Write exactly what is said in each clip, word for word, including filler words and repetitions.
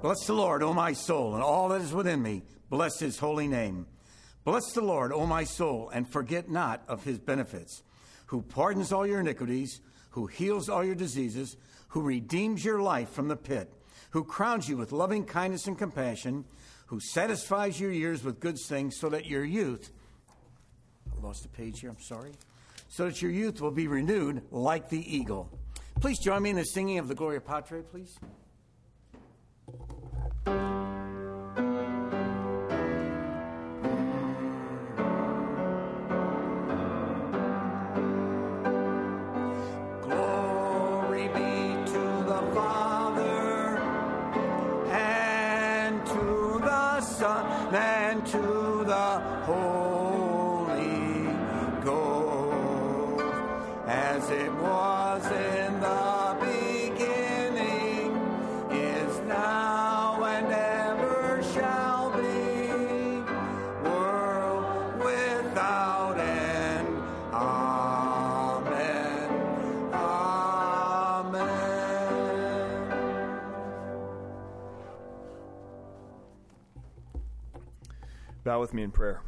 Bless the Lord, O my soul, and all that is within me. Bless his holy name. Bless the Lord, O my soul, and forget not of his benefits, who pardons all your iniquities, who heals all your diseases, who redeems your life from the pit, who crowns you with loving kindness and compassion, who satisfies your years with good things, so that your youth, I lost a page here, I'm sorry, so that your youth will be renewed like the eagle. Please join me in the singing of the Gloria Patri, please. And to the Holy Ghost, as it was in the beginning, is now, and ever shall be, world without end. Amen. Amen. Bow with me in prayer.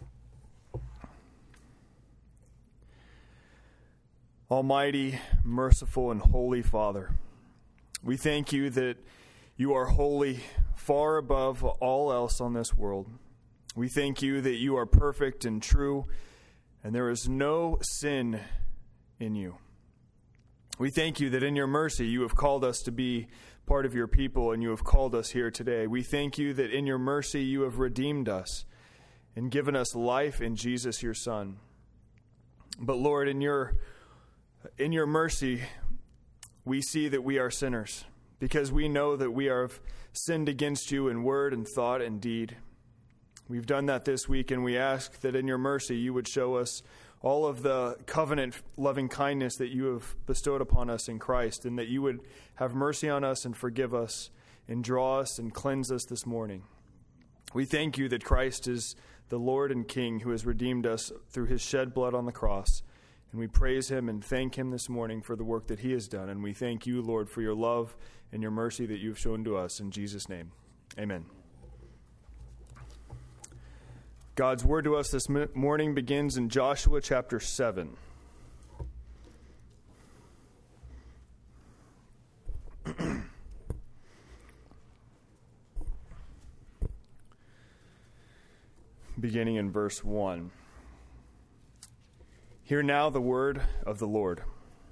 Almighty, merciful, and holy Father, we thank you that you are holy far above all else on this world. We thank you that you are perfect and true, and there is no sin in you. We thank you that in your mercy you have called us to be part of your people, and you have called us here today. We thank you that in your mercy you have redeemed us and given us life in Jesus, your Son. But Lord, in your in your mercy, we see that we are sinners, because we know that we have sinned against you in word and thought and deed. We've done that this week, and we ask that in your mercy you would show us all of the covenant loving kindness that you have bestowed upon us in Christ, and that you would have mercy on us and forgive us and draw us and cleanse us this morning. We thank you that Christ is the Lord and King who has redeemed us through his shed blood on the cross, and we praise him and thank him this morning for the work that he has done. And we thank you, Lord, for your love and your mercy that you've shown to us. In Jesus' name, amen. God's word to us this morning begins in Joshua chapter seven. Beginning in verse one. Hear now the word of the Lord.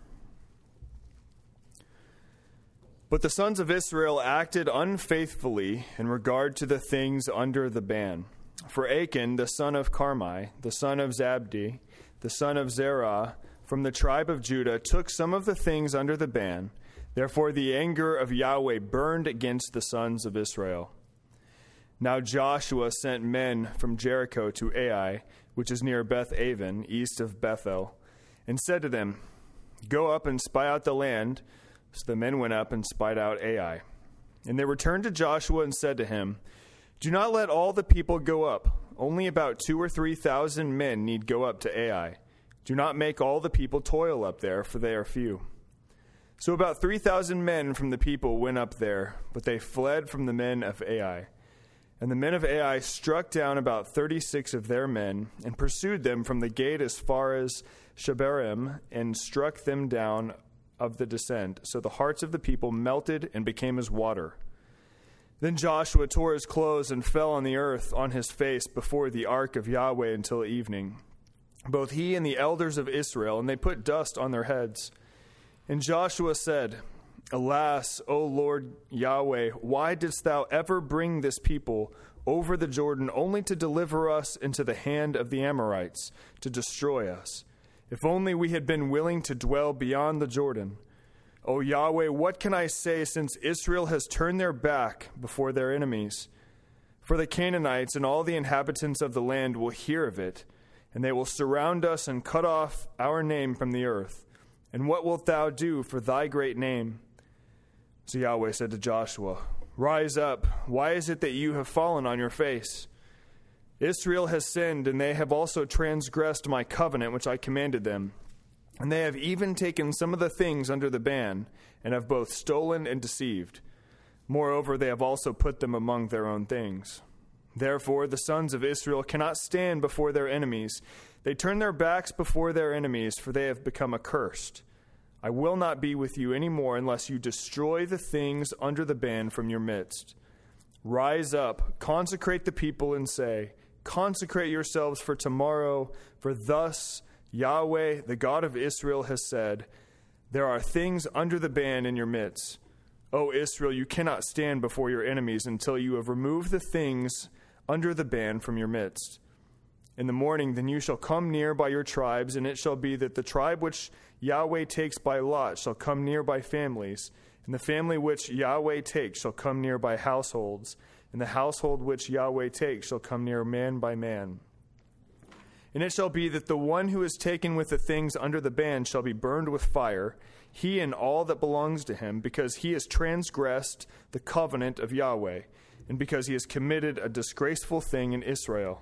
But the sons of Israel acted unfaithfully in regard to the things under the ban. For Achan, the son of Carmi, the son of Zabdi, the son of Zerah, from the tribe of Judah, took some of the things under the ban. Therefore the anger of Yahweh burned against the sons of Israel. Now Joshua sent men from Jericho to Ai, which is near Beth-aven, east of Bethel, and said to them, Go up and spy out the land. So the men went up and spied out Ai. And they returned to Joshua and said to him, Do not let all the people go up. Only about two or three thousand men need go up to Ai. Do not make all the people toil up there, for they are few. So about three thousand men from the people went up there, but they fled from the men of Ai. And the men of Ai struck down about thirty-six of their men, and pursued them from the gate as far as Shebarim, and struck them down of the descent. So the hearts of the people melted and became as water. Then Joshua tore his clothes and fell on the earth on his face before the ark of Yahweh until evening, both he and the elders of Israel, and they put dust on their heads. And Joshua said, Alas, O Lord Yahweh, why didst thou ever bring this people over the Jordan only to deliver us into the hand of the Amorites, to destroy us? If only we had been willing to dwell beyond the Jordan. O Yahweh, what can I say, since Israel has turned their back before their enemies? For the Canaanites and all the inhabitants of the land will hear of it, and they will surround us and cut off our name from the earth. And what wilt thou do for thy great name? So Yahweh said to Joshua, Rise up. Why is it that you have fallen on your face? Israel has sinned, and they have also transgressed my covenant which I commanded them. And they have even taken some of the things under the ban, and have both stolen and deceived. Moreover, they have also put them among their own things. Therefore, the sons of Israel cannot stand before their enemies. They turn their backs before their enemies, for they have become accursed. I will not be with you any more unless you destroy the things under the ban from your midst. Rise up, consecrate the people, and say, consecrate yourselves for tomorrow, for thus Yahweh, the God of Israel, has said, there are things under the ban in your midst. O Israel, you cannot stand before your enemies until you have removed the things under the ban from your midst. In the morning, then you shall come near by your tribes, and it shall be that the tribe which Yahweh takes by lot shall come near by families, and the family which Yahweh takes shall come near by households, and the household which Yahweh takes shall come near man by man. And it shall be that the one who is taken with the things under the ban shall be burned with fire, he and all that belongs to him, because he has transgressed the covenant of Yahweh, and because he has committed a disgraceful thing in Israel.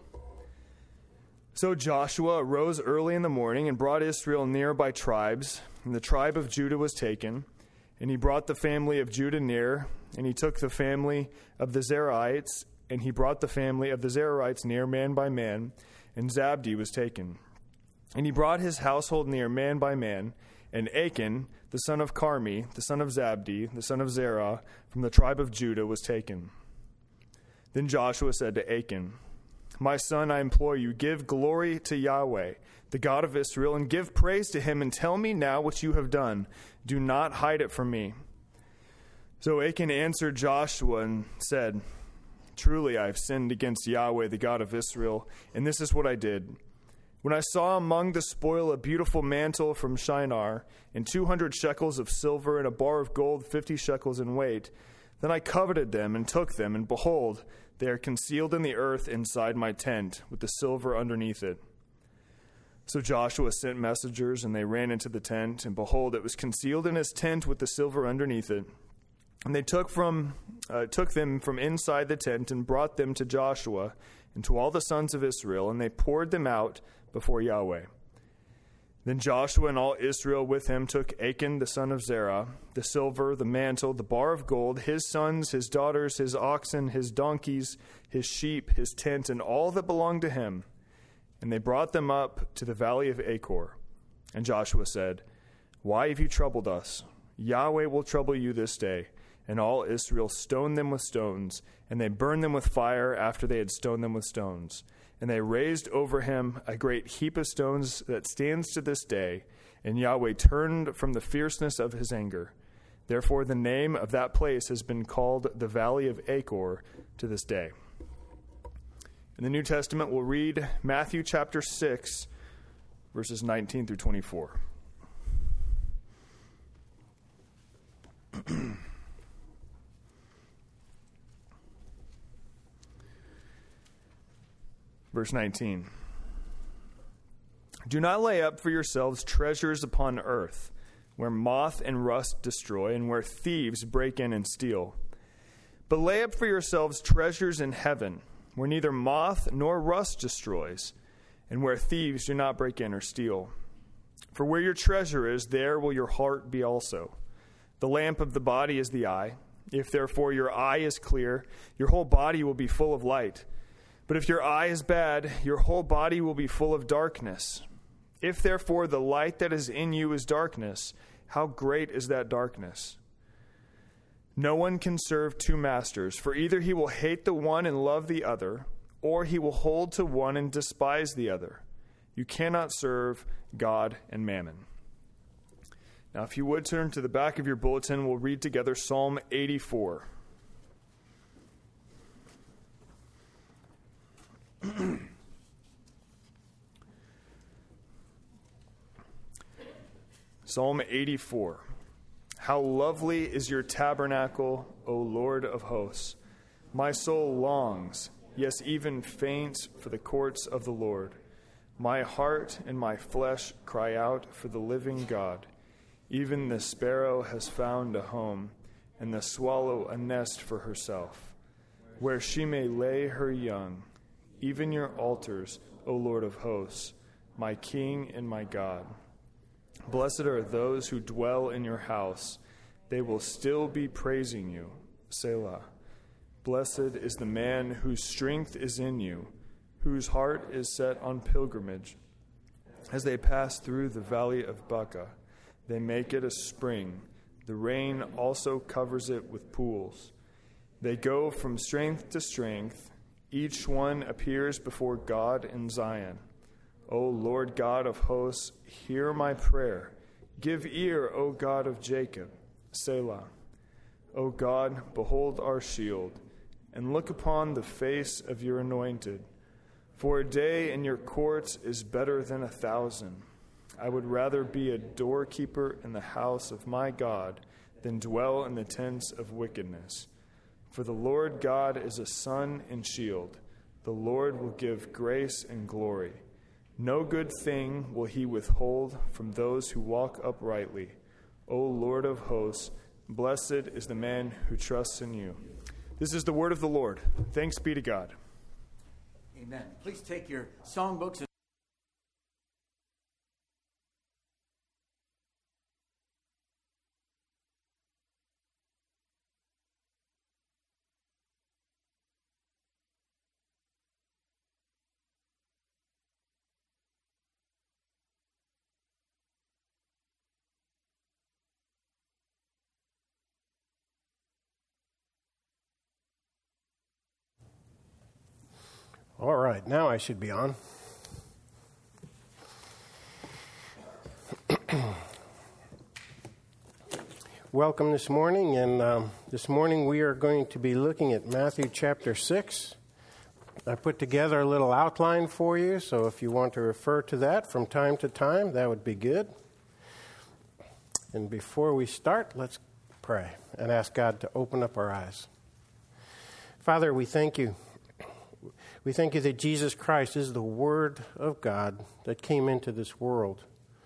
So Joshua arose early in the morning and brought Israel near by tribes, and the tribe of Judah was taken. And he brought the family of Judah near, and he took the family of the Zerahites, and he brought the family of the Zerahites near man by man, and Zabdi was taken. And he brought his household near man by man, and Achan, the son of Carmi, the son of Zabdi, the son of Zerah, from the tribe of Judah, was taken. Then Joshua said to Achan, my son, I implore you, give glory to Yahweh, the God of Israel, and give praise to him, and tell me now what you have done. Do not hide it from me. So Achan answered Joshua and said, truly I have sinned against Yahweh, the God of Israel, and this is what I did. When I saw among the spoil a beautiful mantle from Shinar, and two hundred shekels of silver, and a bar of gold fifty shekels in weight, then I coveted them and took them, and behold, they are concealed in the earth inside my tent, with the silver underneath it. So Joshua sent messengers, and they ran into the tent, and behold, it was concealed in his tent with the silver underneath it. And they took from uh, took them from inside the tent and brought them to Joshua and to all the sons of Israel, and they poured them out before Yahweh. Then Joshua and all Israel with him took Achan the son of Zerah, the silver, the mantle, the bar of gold, his sons, his daughters, his oxen, his donkeys, his sheep, his tent, and all that belonged to him. And they brought them up to the valley of Achor. And Joshua said, why have you troubled us? Yahweh will trouble you this day. And all Israel stoned them with stones, and they burned them with fire after they had stoned them with stones. And they raised over him a great heap of stones that stands to this day, and Yahweh turned from the fierceness of his anger. Therefore the name of that place has been called the Valley of Achor to this day. In the New Testament, we'll read Matthew chapter six, verses nineteen through twenty-four. Verse nineteen. Do not lay up for yourselves treasures upon earth, where moth and rust destroy, and where thieves break in and steal. But lay up for yourselves treasures in heaven, where neither moth nor rust destroys, and where thieves do not break in or steal. For where your treasure is, there will your heart be also. The lamp of the body is the eye. If therefore your eye is clear, your whole body will be full of light. But if your eye is bad, your whole body will be full of darkness. If therefore the light that is in you is darkness, how great is that darkness? No one can serve two masters, for either he will hate the one and love the other, or he will hold to one and despise the other. You cannot serve God and mammon. Now, if you would turn to the back of your bulletin, we'll read together Psalm eighty-four. Psalm eighty-four. How lovely is your tabernacle, O Lord of hosts. My soul longs, yes, even faints for the courts of the Lord. My heart and my flesh cry out for the living God. Even the sparrow has found a home, and the swallow a nest for herself, where she may lay her young. Even your altars, O Lord of hosts, my King and my God. Blessed are those who dwell in your house. They will still be praising you, Selah. Blessed is the man whose strength is in you, whose heart is set on pilgrimage. As they pass through the valley of Baca, they make it a spring. The rain also covers it with pools. They go from strength to strength. Each one appears before God in Zion. O Lord God of hosts, hear my prayer. Give ear, O God of Jacob. Selah. O God, behold our shield, and look upon the face of your anointed. For a day in your courts is better than a thousand. I would rather be a doorkeeper in the house of my God than dwell in the tents of wickedness. For the Lord God is a sun and shield. The Lord will give grace and glory. No good thing will he withhold from those who walk uprightly. O Lord of hosts, blessed is the man who trusts in you. This is the word of the Lord. Thanks be to God. Amen. Please take your songbooks and All right, now I should be on. Welcome this morning, and um, this morning we are going to be looking at Matthew chapter six. I put together a little outline for you, so if you want to refer to that from time to time, that would be good. And before we start, let's pray and ask God to open up our eyes. Father, we thank you. We thank you that Jesus Christ is the Word of God that came into this world.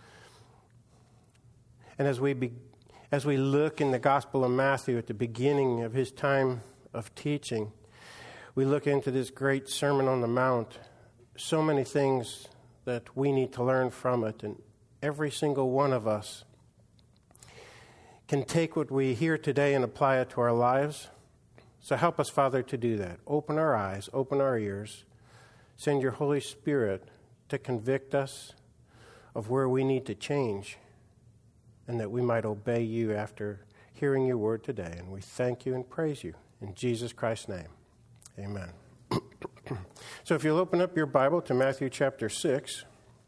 And as we be, as we look in the Gospel of Matthew at the beginning of his time of teaching, we look into this great Sermon on the Mount, so many things that we need to learn from it, and every single one of us can take what we hear today and apply it to our lives. So help us, Father, to do that. Open our eyes, open our ears. Send your Holy Spirit to convict us of where we need to change, and that we might obey you after hearing your word today. And we thank you and praise you. In Jesus Christ's name, amen. So if you'll open up your Bible to Matthew chapter six.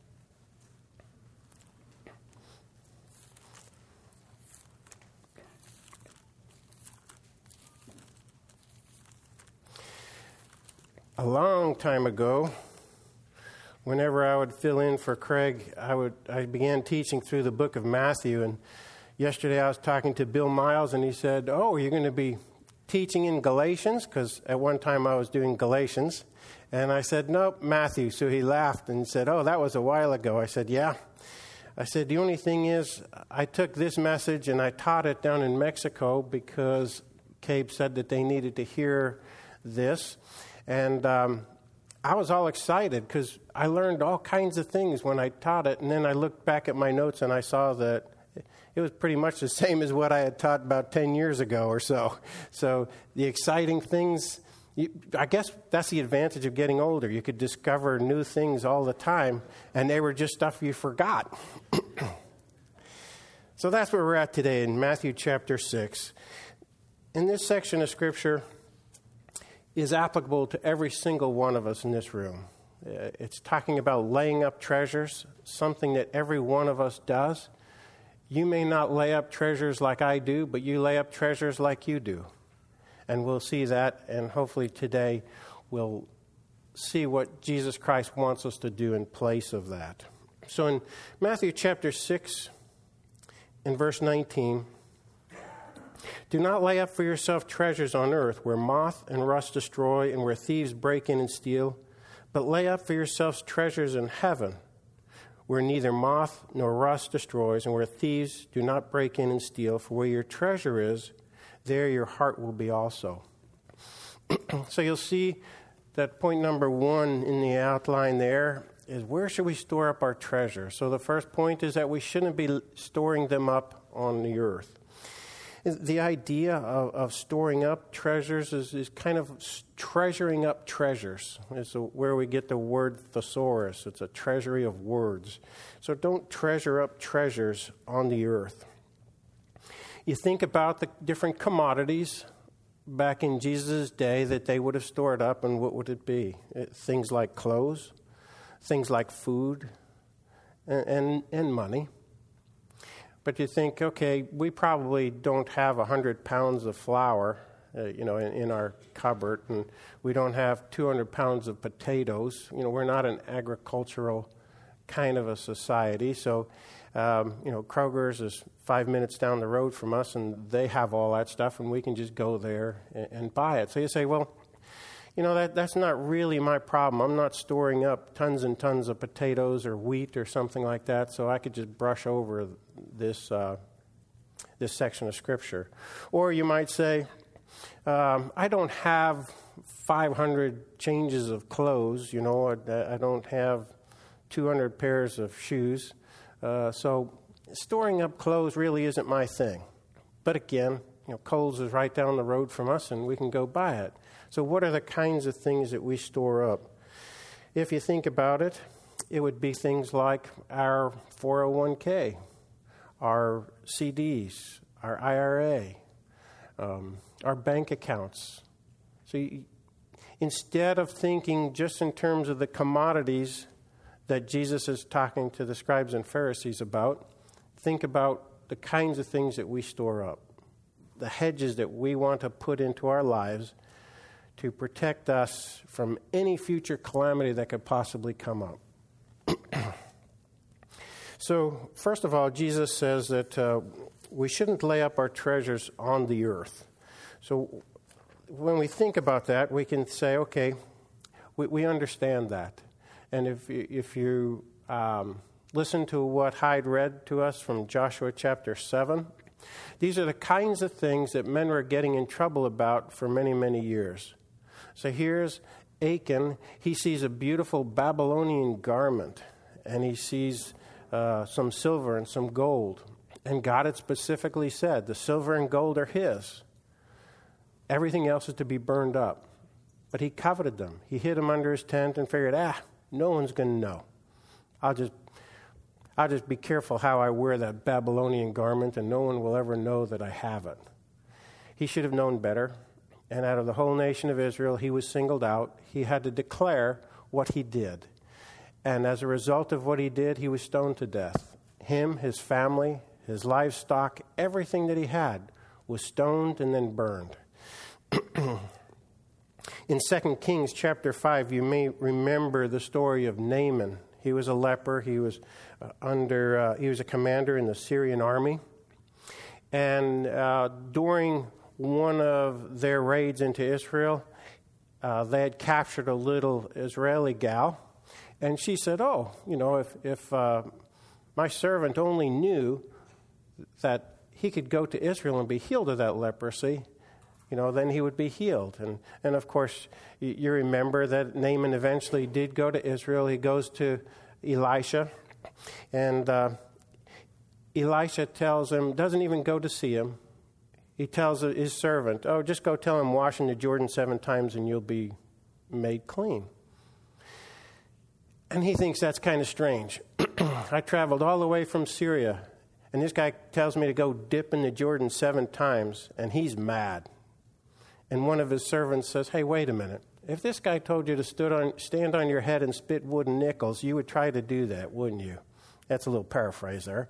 A long time ago, whenever I would fill in for Craig, I would I began teaching through the book of Matthew. And yesterday I was talking to Bill Miles, and he said, "Oh, you're going to be teaching in Galatians?" Because at one time I was doing Galatians. And I said, "Nope, Matthew." So he laughed and said, "Oh, that was a while ago." I said, "Yeah." I said, "The only thing is, I took this message and I taught it down in Mexico because Cabe said that they needed to hear this." And um, I was all excited because I learned all kinds of things when I taught it. And then I looked back at my notes and I saw that it was pretty much the same as what I had taught about ten years ago or so. So the exciting things, you, I guess that's the advantage of getting older. You could discover new things all the time, and they were just stuff you forgot. So that's where we're at today in Matthew chapter six. In this section of Scripture is applicable to every single one of us in this room. It's talking about laying up treasures, something that every one of us does. You may not lay up treasures like I do, but you lay up treasures like you do. And we'll see that, and hopefully today we'll see what Jesus Christ wants us to do in place of that. So in Matthew chapter six, in verse nineteen, "Do not lay up for yourself treasures on earth where moth and rust destroy and where thieves break in and steal, but lay up for yourselves treasures in heaven where neither moth nor rust destroys and where thieves do not break in and steal. For where your treasure is, there your heart will be also." So you'll see that point number one in the outline there is, where should we store up our treasure? So the first point is that we shouldn't be storing them up on the earth. The idea of, of storing up treasures is, is kind of treasuring up treasures. It's where we get the word thesaurus. It's a treasury of words. So don't treasure up treasures on the earth. You think about the different commodities back in Jesus' day that they would have stored up, and what would it be? It, things like clothes, things like food, and, and, and money. But you think, okay, we probably don't have one hundred pounds of flour, uh, you know, in, in our cupboard, and we don't have two hundred pounds of potatoes. You know, we're not an agricultural kind of a society. So, um, you know, Kroger's is five minutes down the road from us, and they have all that stuff, and we can just go there and, and buy it. So you say, well, you know, that that's not really my problem. I'm not storing up tons and tons of potatoes or wheat or something like that, so I could just brush over this uh, this section of Scripture. Or you might say, um, I don't have five hundred changes of clothes, you know, I, I don't have two hundred pairs of shoes, uh, so storing up clothes really isn't my thing. But again, you know, Kohl's is right down the road from us, and we can go buy it. So what are the kinds of things that we store up? If you think about it, it would be things like our four oh one k, our C Ds, our I R A, um, our bank accounts. So you, instead of thinking just in terms of the commodities that Jesus is talking to the scribes and Pharisees about, think about the kinds of things that we store up, the hedges that we want to put into our lives to protect us from any future calamity that could possibly come up. So, first of all, Jesus says that uh, we shouldn't lay up our treasures on the earth. So, when we think about that, we can say, okay, we, we understand that. And if you, if you um, listen to what Hyde read to us from Joshua chapter seven, these are the kinds of things that men were getting in trouble about for many, many years. So here's Achan. He sees a beautiful Babylonian garment, and he sees uh, some silver and some gold. And God had specifically said, the silver and gold are his. Everything else is to be burned up. But he coveted them. He hid them under his tent and figured, ah, no one's going to know. I'll just, I'll just be careful how I wear that Babylonian garment, and no one will ever know that I have it. He should have known better. And out of the whole nation of Israel, he was singled out. He had to declare what he did. And as a result of what he did, he was stoned to death. Him, his family, his livestock, everything that he had was stoned and then burned. In Second Kings chapter five, you may remember the story of Naaman. He was a leper. He was uh, under. Uh, he was a commander in the Syrian army. And uh, during one of their raids into Israel, uh, they had captured a little Israeli gal, and she said, "Oh, you know, if if uh, my servant only knew that he could go to Israel and be healed of that leprosy, you know, then he would be healed." And and of course, you, you remember that Naaman eventually did go to Israel. He goes to Elisha, and uh, Elisha tells him, doesn't even go to see him. He tells his servant, oh, just go tell him wash in the Jordan seven times and you'll be made clean. And he thinks that's kind of strange. I traveled all the way from Syria, and this guy tells me to go dip in the Jordan seven times, and he's mad. And one of his servants says, hey, wait a minute. If this guy told you to stood on, stand on your head and spit wooden nickels, you would try to do that, wouldn't you? That's a little paraphrase there.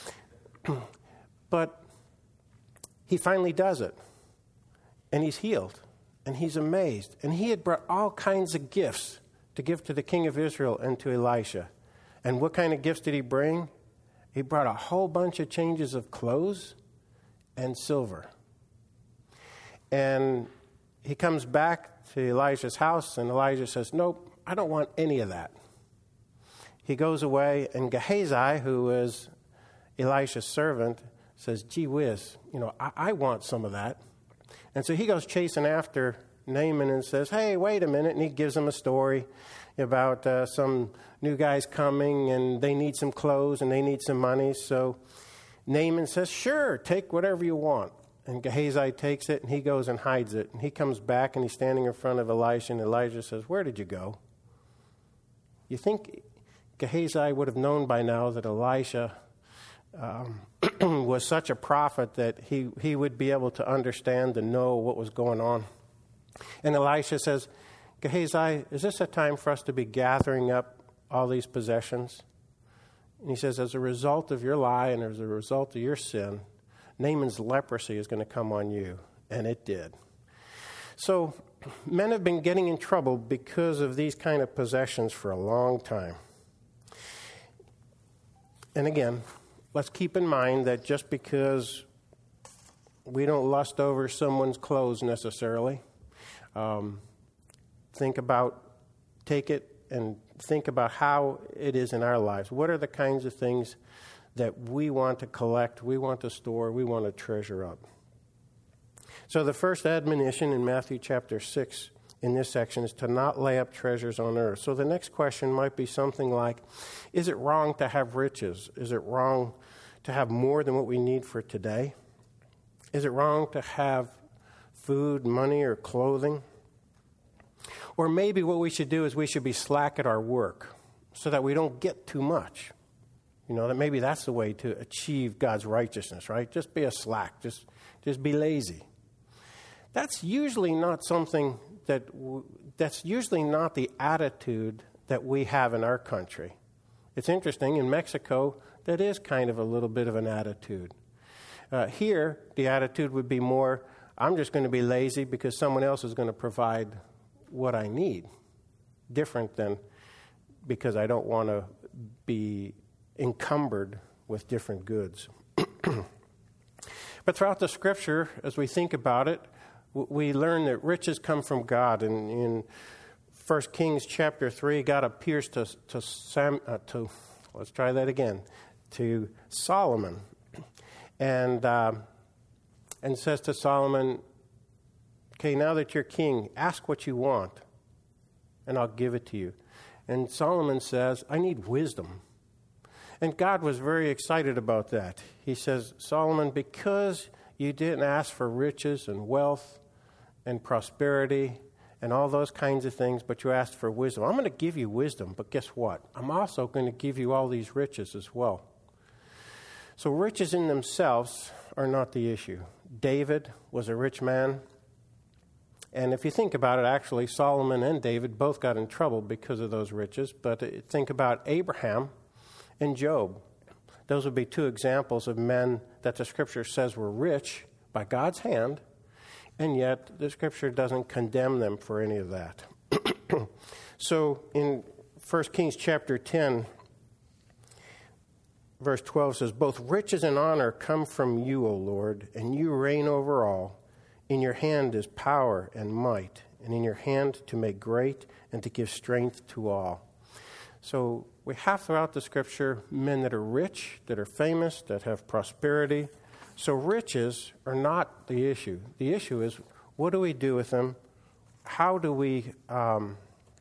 But he finally does it, and he's healed, and he's amazed. And he had brought all kinds of gifts to give to the king of Israel and to Elisha. And what kind of gifts did he bring? He brought a whole bunch of changes of clothes and silver. And he comes back to Elijah's house, and Elijah says, nope, I don't want any of that. He goes away, and Gehazi, who is Elisha's servant, says, gee whiz, you know, I, I want some of that. And so he goes chasing after Naaman and says, hey, wait a minute. And he gives him a story about uh, some new guys coming, and they need some clothes and they need some money. So Naaman says, sure, take whatever you want. And Gehazi takes it, and he goes and hides it. And he comes back, and he's standing in front of Elisha, and Elijah says, "Where did you go?" You think Gehazi would have known by now that Elisha um, was such a prophet that he, he would be able to understand and know what was going on. And Elisha says, "Gehazi, is this a time for us to be gathering up all these possessions?" And he says, "As a result of your lie and as a result of your sin, Naaman's leprosy is going to come on you." And it did. So men have been getting in trouble because of these kind of possessions for a long time. And again, let's keep in mind that just because we don't lust over someone's clothes necessarily, um, think about, take it and think about how it is in our lives. What are the kinds of things that we want to collect, we want to store, we want to treasure up? So the first admonition in Matthew chapter six in this section is to not lay up treasures on earth. So the next question might be something like, is it wrong to have riches? Is it wrong to have more than what we need for today? Is it wrong to have food, money, or clothing? Or maybe what we should do is we should be slack at our work so that we don't get too much. You know, that maybe that's the way to achieve God's righteousness, right? Just be a slack. Just, just be lazy. That's usually not something that, w- that's usually not the attitude that we have in our country. It's interesting, in Mexico, that is kind of a little bit of an attitude. Uh, here, the attitude would be more, I'm just going to be lazy because someone else is going to provide what I need. Different than because I don't want to be encumbered with different goods. But throughout the Scripture, as we think about it, we learn that riches come from God. And in First Kings chapter three, God appears to to Sam, uh, to let's try that again, to Solomon, and uh, and says to Solomon, "Okay, now that you're king, ask what you want, and I'll give it to you." And Solomon says, "I need wisdom." And God was very excited about that. He says, "Solomon, because you didn't ask for riches and wealth and prosperity and all those kinds of things, but you asked for wisdom. I'm going to give you wisdom, but guess what? I'm also going to give you all these riches as well." So riches in themselves are not the issue. David was a rich man. And if you think about it, actually, Solomon and David both got in trouble because of those riches. But think about Abraham and Job. Those would be two examples of men that the Scripture says were rich by God's hand, and yet the Scripture doesn't condemn them for any of that. So in First Kings chapter ten, verse twelve says, "Both riches and honor come from you, O Lord, and you reign over all. In your hand is power and might, and in your hand to make great and to give strength to all." So we have throughout the Scripture men that are rich, that are famous, that have prosperity. So riches are not the issue. The issue is, what do we do with them? How do we um,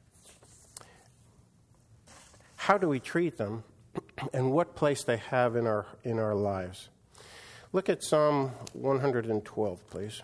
how do we treat them? And what place they have in our in our lives? Look at Psalm one hundred twelve, please.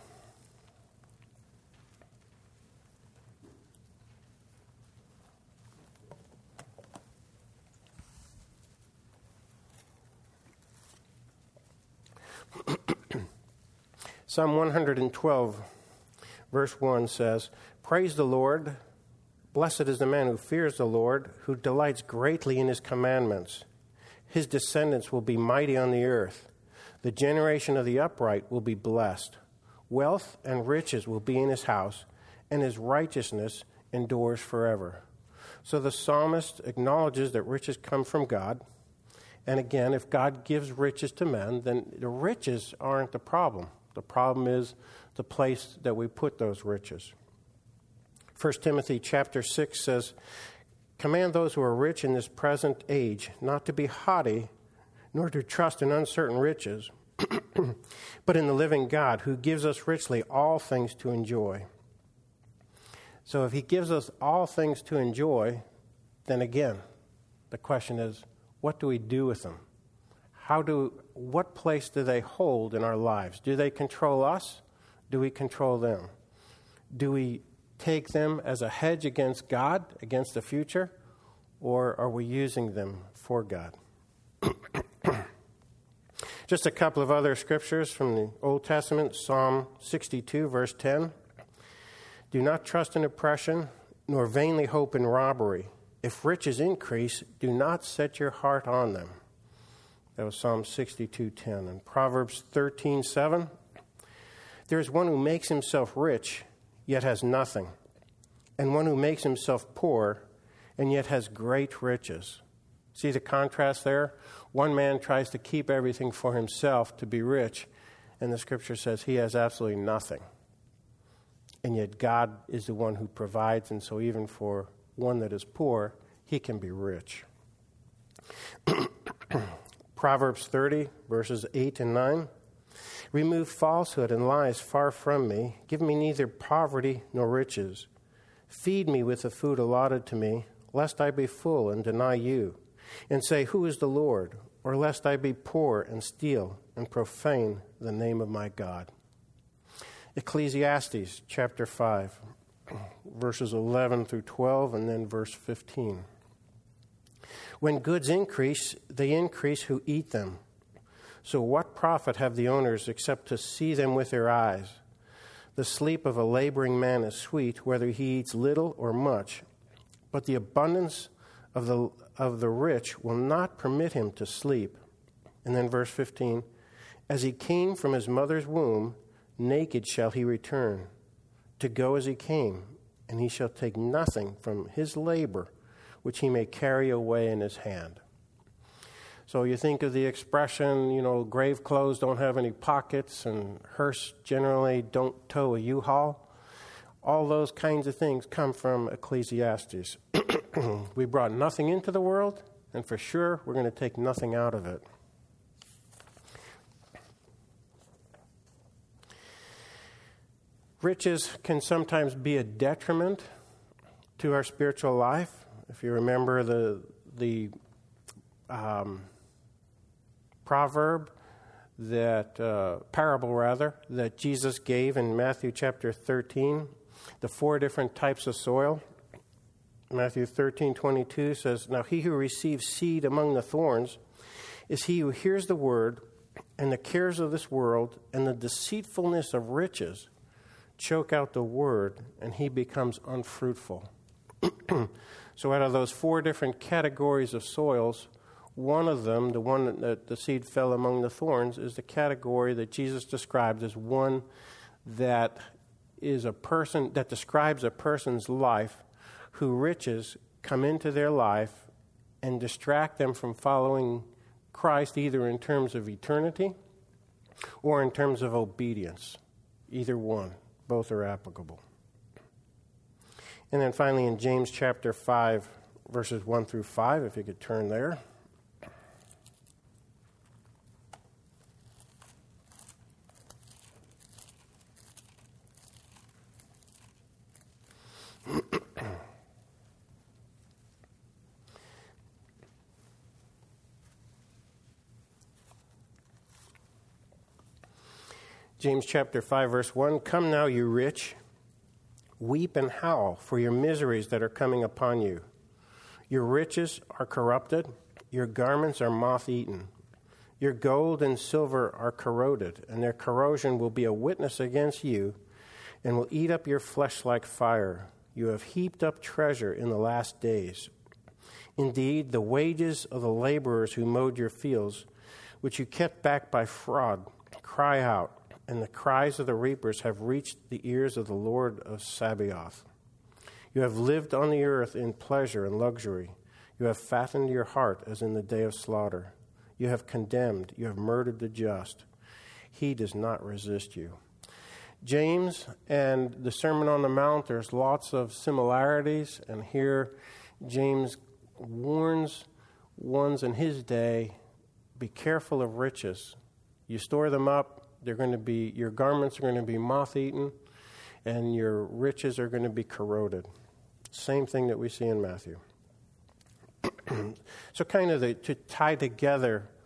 Psalm one hundred twelve, verse one says, "Praise the Lord. Blessed is the man who fears the Lord, who delights greatly in his commandments. His descendants will be mighty on the earth. The generation of the upright will be blessed. Wealth and riches will be in his house, and his righteousness endures forever." So the psalmist acknowledges that riches come from God. And again, if God gives riches to men, then the riches aren't the problem. The problem is the place that we put those riches. First Timothy chapter six says, "Command those who are rich in this present age not to be haughty, nor to trust in uncertain riches, but in the living God, who gives us richly all things to enjoy." So if he gives us all things to enjoy, then again, the question is, what do we do with them? how do, what place do they hold in our lives? Do they control us? Do we control them? Do we take them as a hedge against God, against the future? Or are we using them for God? Just a couple of other scriptures from the Old Testament. Psalm sixty-two, verse ten. Do not trust in oppression, nor vainly hope in robbery. If riches increase, do not set your heart on them. That was Psalm sixty-two, ten. And Proverbs thirteen, seven. There is one who makes himself rich, yet has nothing, and one who makes himself poor, and yet has great riches. See the contrast there? One man tries to keep everything for himself to be rich, and the scripture says he has absolutely nothing. And yet God is the one who provides, and so even for one that is poor, he can be rich. Proverbs thirty, verses eight and nine. Remove falsehood and lies far from me. Give me neither poverty nor riches. Feed me with the food allotted to me, lest I be full and deny you, and say, who is the Lord? Or lest I be poor and steal and profane the name of my God. Ecclesiastes chapter five, verses eleven through twelve, and then verse fifteen. When goods increase, they increase who eat them. So what profit have the owners except to see them with their eyes? The sleep of a laboring man is sweet, whether he eats little or much. But the abundance of the of the rich will not permit him to sleep. And then verse fifteen, as he came from his mother's womb, naked shall he return, to go as he came, and he shall take nothing from his labor, which he may carry away in his hand. So you think of the expression, you know, grave clothes don't have any pockets, and hearse generally don't tow a U-Haul. All those kinds of things come from Ecclesiastes. We brought nothing into the world, and for sure we're going to take nothing out of it. Riches can sometimes be a detriment to our spiritual life. If you remember the the um, proverb that uh, parable rather that Jesus gave in Matthew chapter thirteen, the four different types of soil. Matthew thirteen twenty-two says, now he who receives seed among the thorns is he who hears the word, and the cares of this world and the deceitfulness of riches choke out the word, and he becomes unfruitful. So out of those four different categories of soils, one of them, the one that the seed fell among the thorns, is the category that Jesus described as one that is a person, that describes a person's life who riches come into their life and distract them from following Christ, either in terms of eternity or in terms of obedience. Either one. Both are applicable. And then finally in James chapter five, verses one through five, if you could turn there. James chapter five, verse one, come now, you rich, weep and howl for your miseries that are coming upon you. Your riches are corrupted, your garments are moth-eaten. Your gold and silver are corroded, and their corrosion will be a witness against you and will eat up your flesh like fire. You have heaped up treasure in the last days. Indeed, the wages of the laborers who mowed your fields, which you kept back by fraud, cry out. And the cries of the reapers have reached the ears of the Lord of Sabaoth. You have lived on the earth in pleasure and luxury. You have fattened your heart as in the day of slaughter. You have condemned, you have murdered the just. He does not resist you. James and the Sermon on the Mount, there's lots of similarities. And here James warns ones in his day, be careful of riches. You store them up. They're going to be, your garments are going to be moth-eaten, and your riches are going to be corroded. Same thing that we see in Matthew. So kind of the, to tie together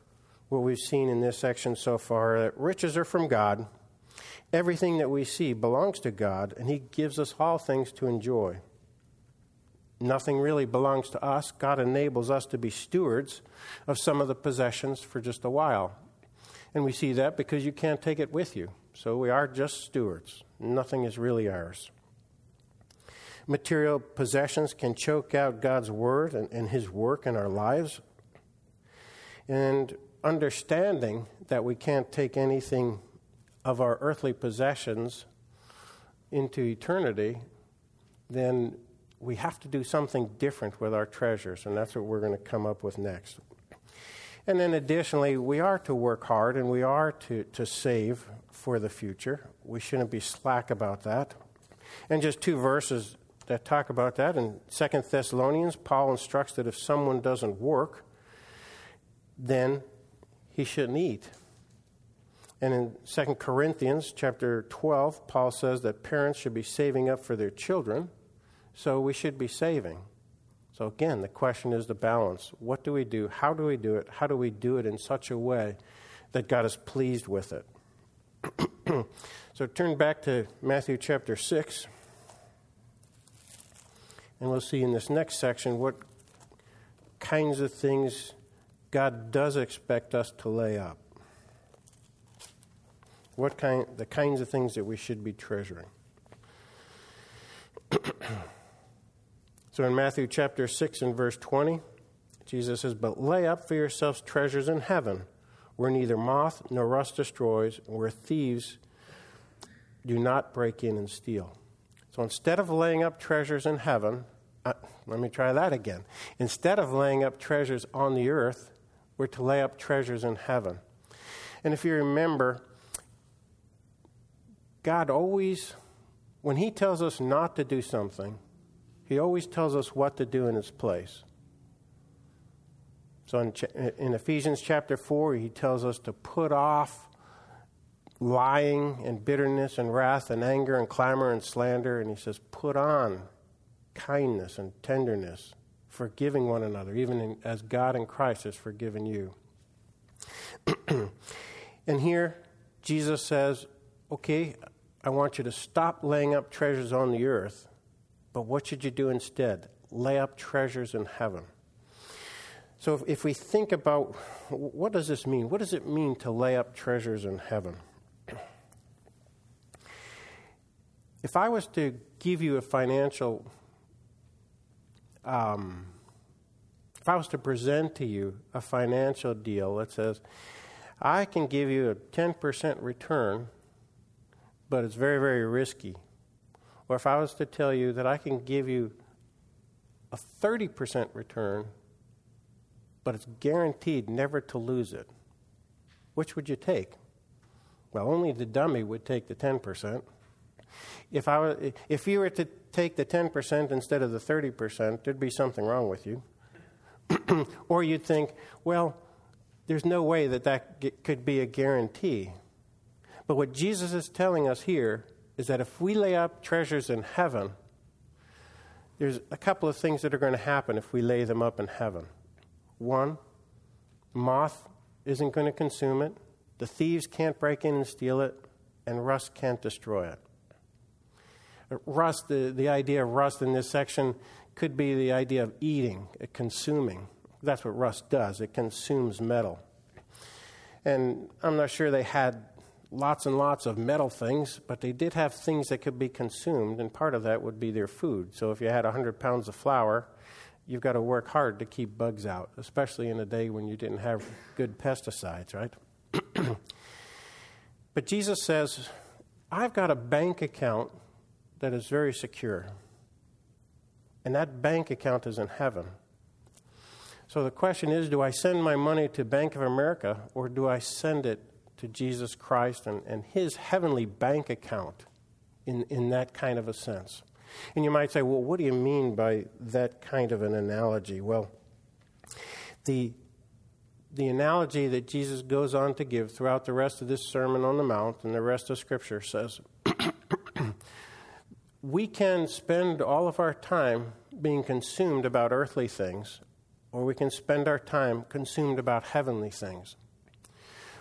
what we've seen in this section so far, that riches are from God. Everything that we see belongs to God, and He gives us all things to enjoy. Nothing really belongs to us. God enables us to be stewards of some of the possessions for just a while. And we see that because you can't take it with you. So we are just stewards. Nothing is really ours. Material possessions can choke out God's word and, and His work in our lives. And understanding that we can't take anything of our earthly possessions into eternity, then we have to do something different with our treasures, and that's what we're going to come up with next. And then additionally, we are to work hard and we are to, to save for the future. We shouldn't be slack about that. And just two verses that talk about that. In Second Thessalonians, Paul instructs that if someone doesn't work, then he shouldn't eat. And in Second Corinthians chapter twelve, Paul says that parents should be saving up for their children, so we should be saving. So again, the question is the balance. What do we do? How do we do it? How do we do it in such a way that God is pleased with it? So turn back to Matthew chapter six, and we'll see in this next section what kinds of things God does expect us to lay up. What kind, the kinds of things that we should be treasuring. So in Matthew chapter six and verse twenty, Jesus says, "But lay up for yourselves treasures in heaven, where neither moth nor rust destroys, and where thieves do not break in and steal." So instead of laying up treasures in heaven, uh, let me try that again. Instead of laying up treasures on the earth, we're to lay up treasures in heaven. And if you remember, God always, when He tells us not to do something, He always tells us what to do in its place. So in, in Ephesians chapter four, He tells us to put off lying and bitterness and wrath and anger and clamor and slander. And He says, put on kindness and tenderness, forgiving one another, even in, as God in Christ has forgiven you. And here, Jesus says, okay, I want you to stop laying up treasures on the earth, but what should you do instead? Lay up treasures in heaven. So if, if we think about, what does this mean? What does it mean to lay up treasures in heaven? If I was to give you a financial, um, if I was to present to you a financial deal that says, I can give you a ten percent return, but it's very, very risky. Or if I was to tell you that I can give you a thirty percent return, but it's guaranteed never to lose it, which would you take? Well, only the dummy would take the ten percent. If I were, if you were to take the ten percent instead of the thirty percent, there'd be something wrong with you. Or you'd think, well, there's no way that that g- could be a guarantee. But what Jesus is telling us here is that if we lay up treasures in heaven, there's a couple of things that are going to happen if we lay them up in heaven. One, moth isn't going to consume it, the thieves can't break in and steal it, and rust can't destroy it. Rust, the, the idea of rust in this section could be the idea of eating, consuming. That's what rust does. It consumes metal. And I'm not sure they had lots and lots of metal things, but they did have things that could be consumed, and part of that would be their food. So if you had one hundred pounds of flour, you've got to work hard to keep bugs out, especially in a day when you didn't have good pesticides, right? But Jesus says, I've got a bank account that is very secure, and that bank account is in heaven. So the question is, do I send my money to Bank of America, or do I send it to Jesus Christ and, and His heavenly bank account in, in that kind of a sense? And you might say, well, what do you mean by that kind of an analogy? Well, the, the analogy that Jesus goes on to give throughout the rest of this Sermon on the Mount and the rest of Scripture says, we can spend all of our time being consumed about earthly things, or we can spend our time consumed about heavenly things.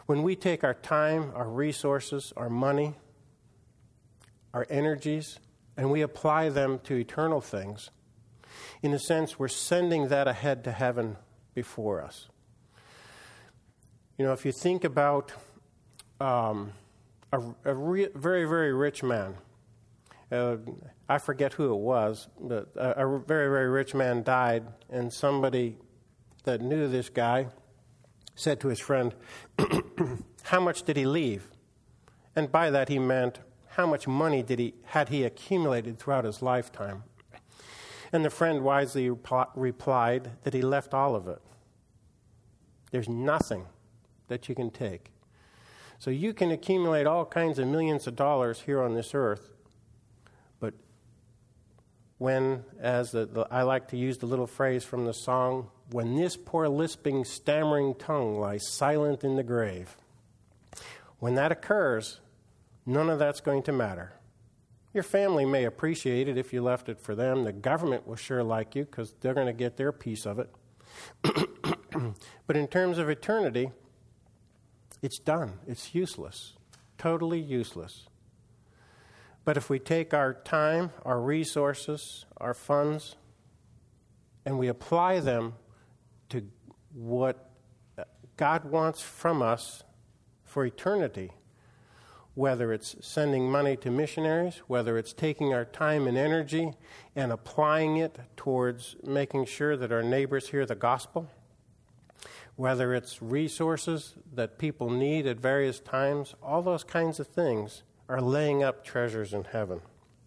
When we take our time, our resources, our money, our energies, and we apply them to eternal things, in a sense, we're sending that ahead to heaven before us. You know, if you think about um, a, a re- very, very rich man, uh, I forget who it was, but a, a very, very rich man died, and somebody that knew this guy said to his friend, how much did he leave? And by that he meant, how much money did he had he accumulated throughout his lifetime? And the friend wisely repl- replied that he left all of it. There's nothing that you can take. So you can accumulate all kinds of millions of dollars here on this earth, but when, as the, the, I like to use the little phrase from the song, when this poor lisping, stammering tongue lies silent in the grave, when that occurs, none of that's going to matter. Your family may appreciate it if you left it for them. The government will sure like you because they're going to get their piece of it. But in terms of eternity, it's done. It's useless. Totally useless. But if we take our time, our resources, our funds, and we apply them to what God wants from us for eternity, whether it's sending money to missionaries, whether it's taking our time and energy and applying it towards making sure that our neighbors hear the gospel, whether it's resources that people need at various times, all those kinds of things are laying up treasures in heaven.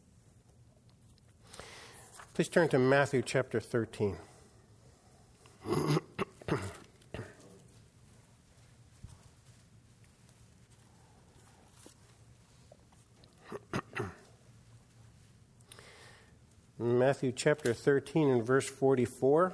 Please turn to Matthew chapter thirteen. Matthew chapter thirteen and verse forty-four.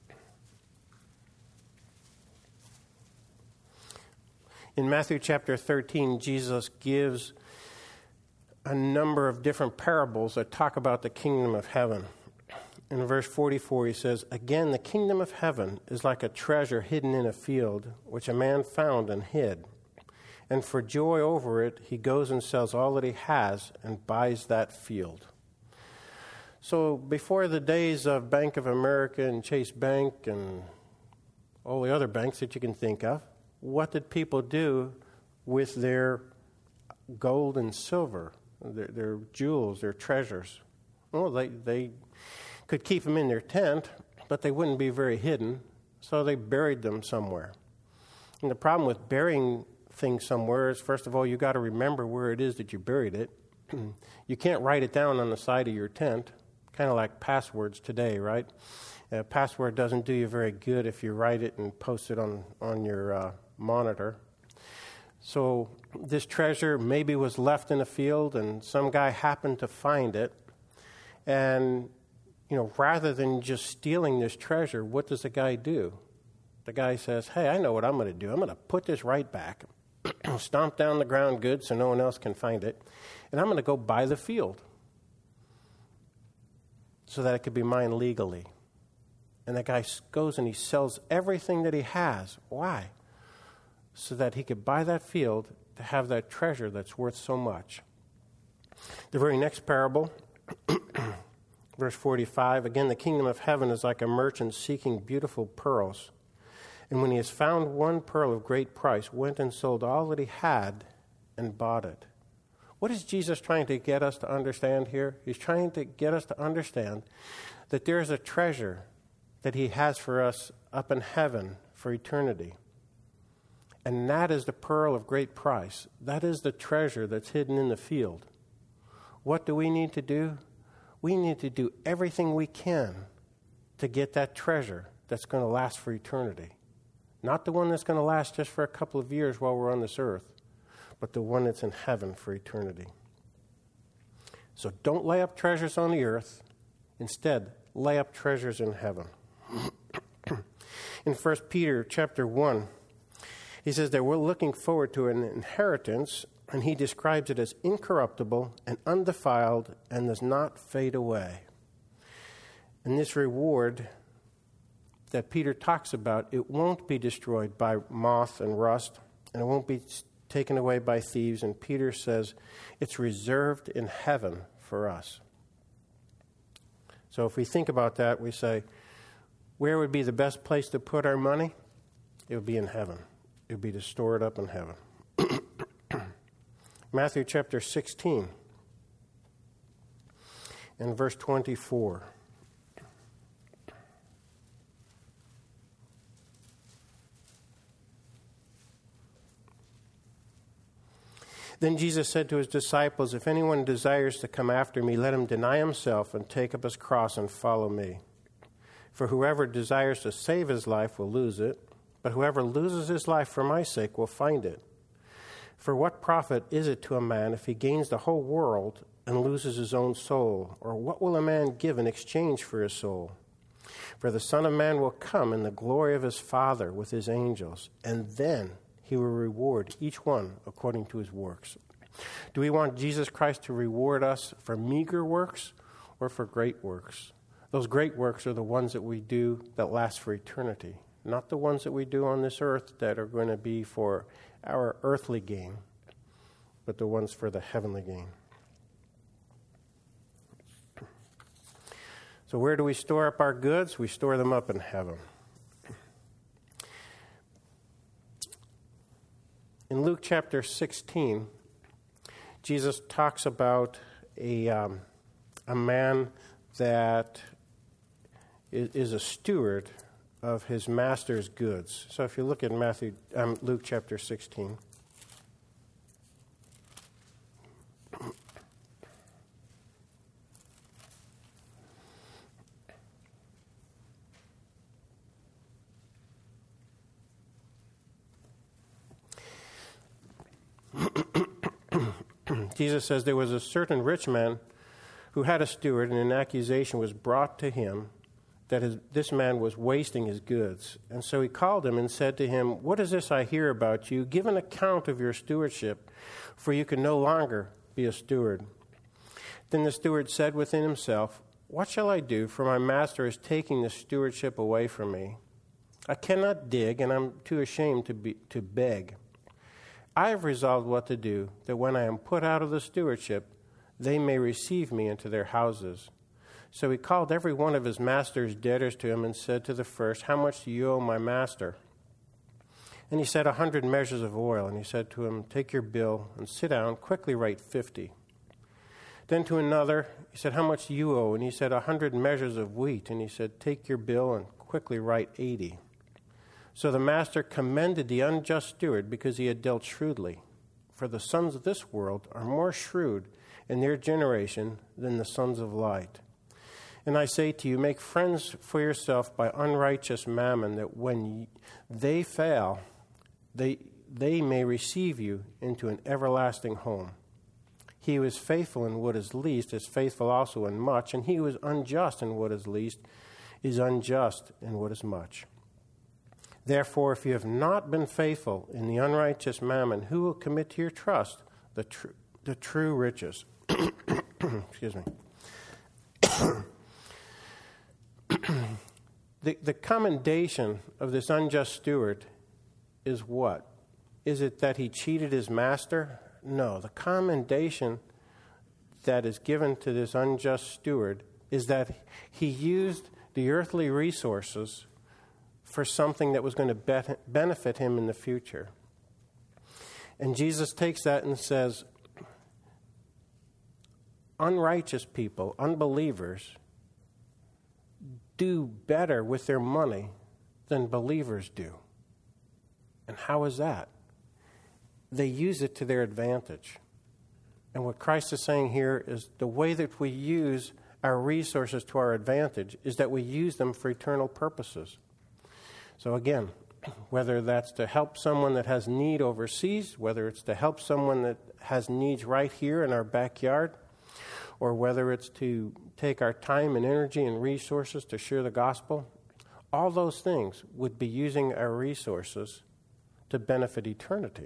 In Matthew chapter thirteen, Jesus gives a number of different parables that talk about the kingdom of heaven. In verse forty-four, he says, again, the kingdom of heaven is like a treasure hidden in a field, which a man found and hid. And for joy over it, he goes and sells all that he has and buys that field. So before the days of Bank of America and Chase Bank and all the other banks that you can think of, what did people do with their gold and silver, their, their jewels, their treasures? Well, they, they could keep them in their tent, but they wouldn't be very hidden, so they buried them somewhere. And the problem with burying things somewhere is, first of all, you got to remember where it is that you buried it. You can't write it down on the side of your tent. Kind of like passwords today, right? A password doesn't do you very good if you write it and post it on, on your uh, monitor. So this treasure maybe was left in a field and some guy happened to find it. And, you know, rather than just stealing this treasure, what does the guy do? The guy says, hey, I know what I'm going to do. I'm going to put this right back, stomp down the ground good so no one else can find it, and I'm going to go buy the field, so that it could be mine legally. And that guy goes and he sells everything that he has. Why? So that he could buy that field to have that treasure that's worth so much. The very next parable, verse forty-five, again, the kingdom of heaven is like a merchant seeking beautiful pearls. And when he has found one pearl of great price, went and sold all that he had and bought it. What is Jesus trying to get us to understand here? He's trying to get us to understand that there is a treasure that he has for us up in heaven for eternity. And that is the pearl of great price. That is the treasure that's hidden in the field. What do we need to do? We need to do everything we can to get that treasure that's going to last for eternity. Not the one that's going to last just for a couple of years while we're on this earth, but the one that's in heaven for eternity. So don't lay up treasures on the earth. Instead, lay up treasures in heaven. In First Peter chapter one, he says that we're looking forward to an inheritance, and he describes it as incorruptible and undefiled and does not fade away. And this reward that Peter talks about, it won't be destroyed by moth and rust. and it won't be taken away by thieves. And Peter says it's reserved in heaven for us. So if we think about that, we say, where would be the best place to put our money? It would be in heaven. It would be to store it up in heaven. Matthew chapter sixteen and verse twenty-four. Then Jesus said to his disciples, if anyone desires to come after me, let him deny himself and take up his cross and follow me. For whoever desires to save his life will lose it, but whoever loses his life for my sake will find it. For what profit is it to a man if he gains the whole world and loses his own soul? Or what will a man give in exchange for his soul? For the Son of Man will come in the glory of his Father with his angels, and then he will reward each one according to his works. Do we want Jesus Christ to reward us for meager works or for great works? Those great works are the ones that we do that last for eternity, not the ones that we do on this earth that are going to be for our earthly gain, but the ones for the heavenly gain. So where do we store up our goods? We store them up in heaven. In Luke chapter sixteen, Jesus talks about a, um, a man that is, is a steward of his master's goods. So if you look at Matthew, um, Luke chapter sixteen. Jesus says, there was a certain rich man who had a steward, and an accusation was brought to him that his, this man was wasting his goods. And so he called him and said to him, what is this I hear about you? Give an account of your stewardship, for you can no longer be a steward. Then the steward said within himself, what shall I do, for my master is taking the stewardship away from me? I cannot dig, and I'm too ashamed to be, to beg. I have resolved what to do, that when I am put out of the stewardship, they may receive me into their houses. So he called every one of his master's debtors to him and said to the first, how much do you owe my master? And he said, a hundred measures of oil. And he said to him, take your bill and sit down, quickly write fifty. Then to another, he said, how much do you owe? And he said, a hundred measures of wheat. And he said, take your bill and quickly write eighty. So the master commended the unjust steward because he had dealt shrewdly. For the sons of this world are more shrewd in their generation than the sons of light. And I say to you, make friends for yourself by unrighteous mammon, that when they fail, they, they may receive you into an everlasting home. He who is faithful in what is least is faithful also in much, and he who is unjust in what is least is unjust in what is much. Therefore, if you have not been faithful in the unrighteous mammon, who will commit to your trust the, tr- the true riches? Excuse me. the, the commendation of this unjust steward is what? Is it that he cheated his master? No. The commendation that is given to this unjust steward is that he used the earthly resources for something that was going to benefit him in the future. And Jesus takes that and says, unrighteous people, unbelievers, do better with their money than believers do. And how is that? They use it to their advantage. And what Christ is saying here is the way that we use our resources to our advantage is that we use them for eternal purposes. So again, whether that's to help someone that has need overseas, whether it's to help someone that has needs right here in our backyard, or whether it's to take our time and energy and resources to share the gospel, all those things would be using our resources to benefit eternity.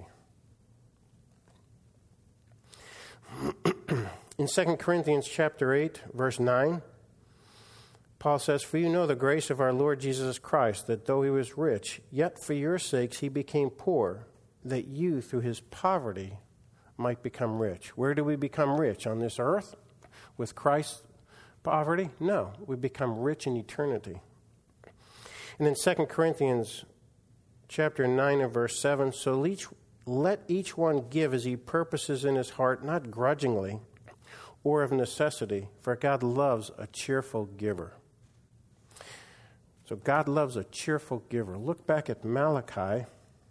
In Second Corinthians chapter eight, verse nine, Paul says, for you know the grace of our Lord Jesus Christ, that though he was rich, yet for your sakes he became poor, that you, through his poverty, might become rich. Where do we become rich? On this earth? With Christ's poverty? No, we become rich in eternity. And in Second Corinthians chapter nine and verse seven, so each, let each one give as he purposes in his heart, not grudgingly or of necessity, for God loves a cheerful giver. So God loves a cheerful giver. Look back at Malachi.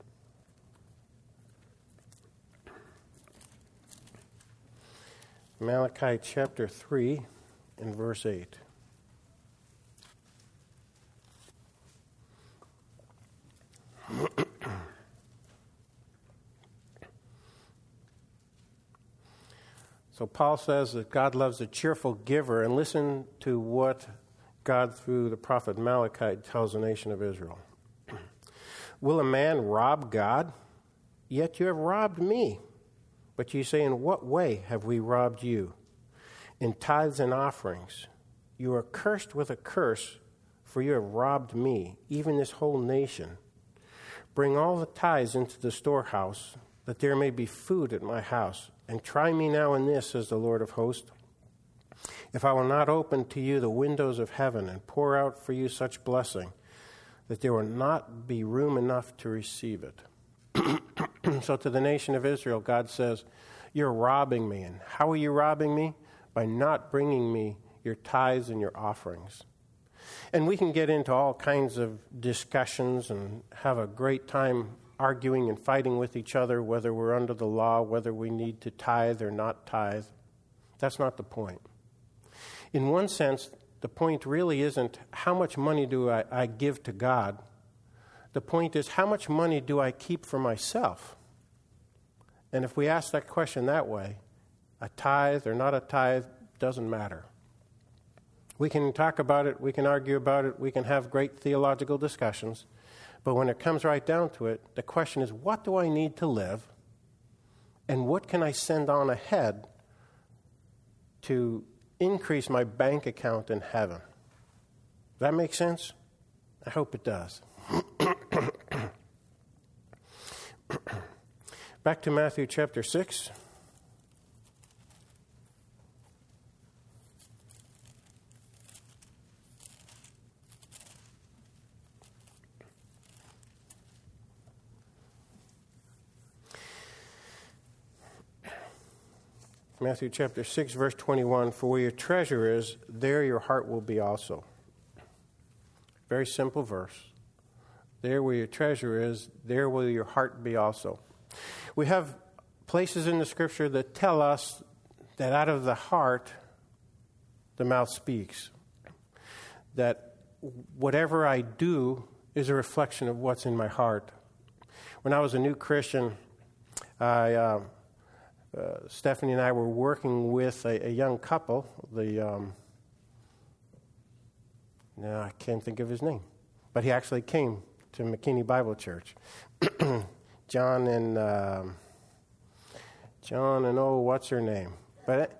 Malachi chapter three and verse eight. So Paul says that God loves a cheerful giver, and listen to what God, through the prophet Malachi, tells the nation of Israel. Will a man rob God? Yet you have robbed me. But you say, in what way have we robbed you? In tithes and offerings. You are cursed with a curse, for you have robbed me, even this whole nation. Bring all the tithes into the storehouse, that there may be food at my house. And try me now in this, says the Lord of hosts, if I will not open to you the windows of heaven and pour out for you such blessing, that there will not be room enough to receive it. So to the nation of Israel, God says, you're robbing me. And how are you robbing me? By not bringing me your tithes and your offerings. And we can get into all kinds of discussions and have a great time arguing and fighting with each other, whether we're under the law, whether we need to tithe or not tithe. That's not the point. In one sense, the point really isn't how much money do I, I give to God. The point is, how much money do I keep for myself? And if we ask that question that way, a tithe or not a tithe doesn't matter. We can talk about it, we can argue about it, we can have great theological discussions, but when it comes right down to it, the question is, what do I need to live, and what can I send on ahead to increase my bank account in heaven? Does that make sense? I hope it does. Back to Matthew chapter six. Matthew chapter six, verse twenty-one, for where your treasure is, there your heart will be also. Very simple verse. There where your treasure is, there will your heart be also. We have places in the Scripture that tell us that out of the heart, the mouth speaks. That whatever I do is a reflection of what's in my heart. When I was a new Christian, I, uh, uh, Stephanie and I were working with a, a young couple. The um, no, I can't think of his name, but he actually came to McKinney Bible Church. John and um, John and oh, what's her name? But it,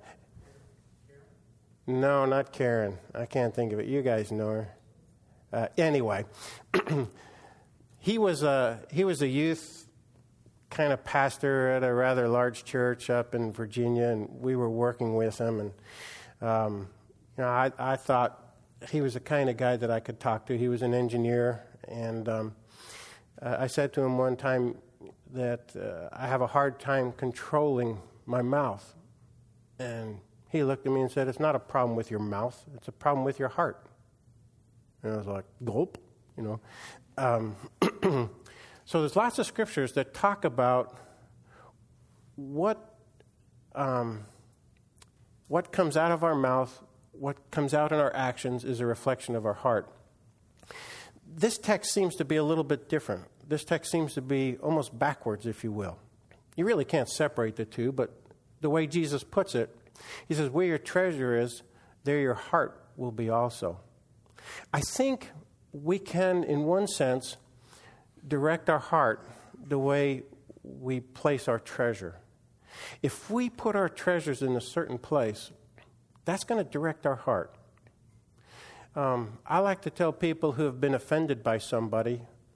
no, not Karen. I can't think of it. You guys know her. Uh, anyway, he was a he was a youth kind of pastor at a rather large church up in Virginia, and we were working with him. And um, you know, I, I thought he was the kind of guy that I could talk to. He was an engineer, and um, uh, I said to him one time that uh, I have a hard time controlling my mouth. And he looked at me and said, it's not a problem with your mouth, it's a problem with your heart. And I was like, gulp, you know. Um, so there's lots of scriptures that talk about what um, what comes out of our mouth, what comes out in our actions is a reflection of our heart. This text seems to be a little bit different. This text seems to be almost backwards, if you will. You really can't separate the two, but the way Jesus puts it, he says, where your treasure is, there your heart will be also. I think we can, in one sense, direct our heart the way we place our treasure. If we put our treasures in a certain place, that's going to direct our heart. Um, I like to tell people who have been offended by somebody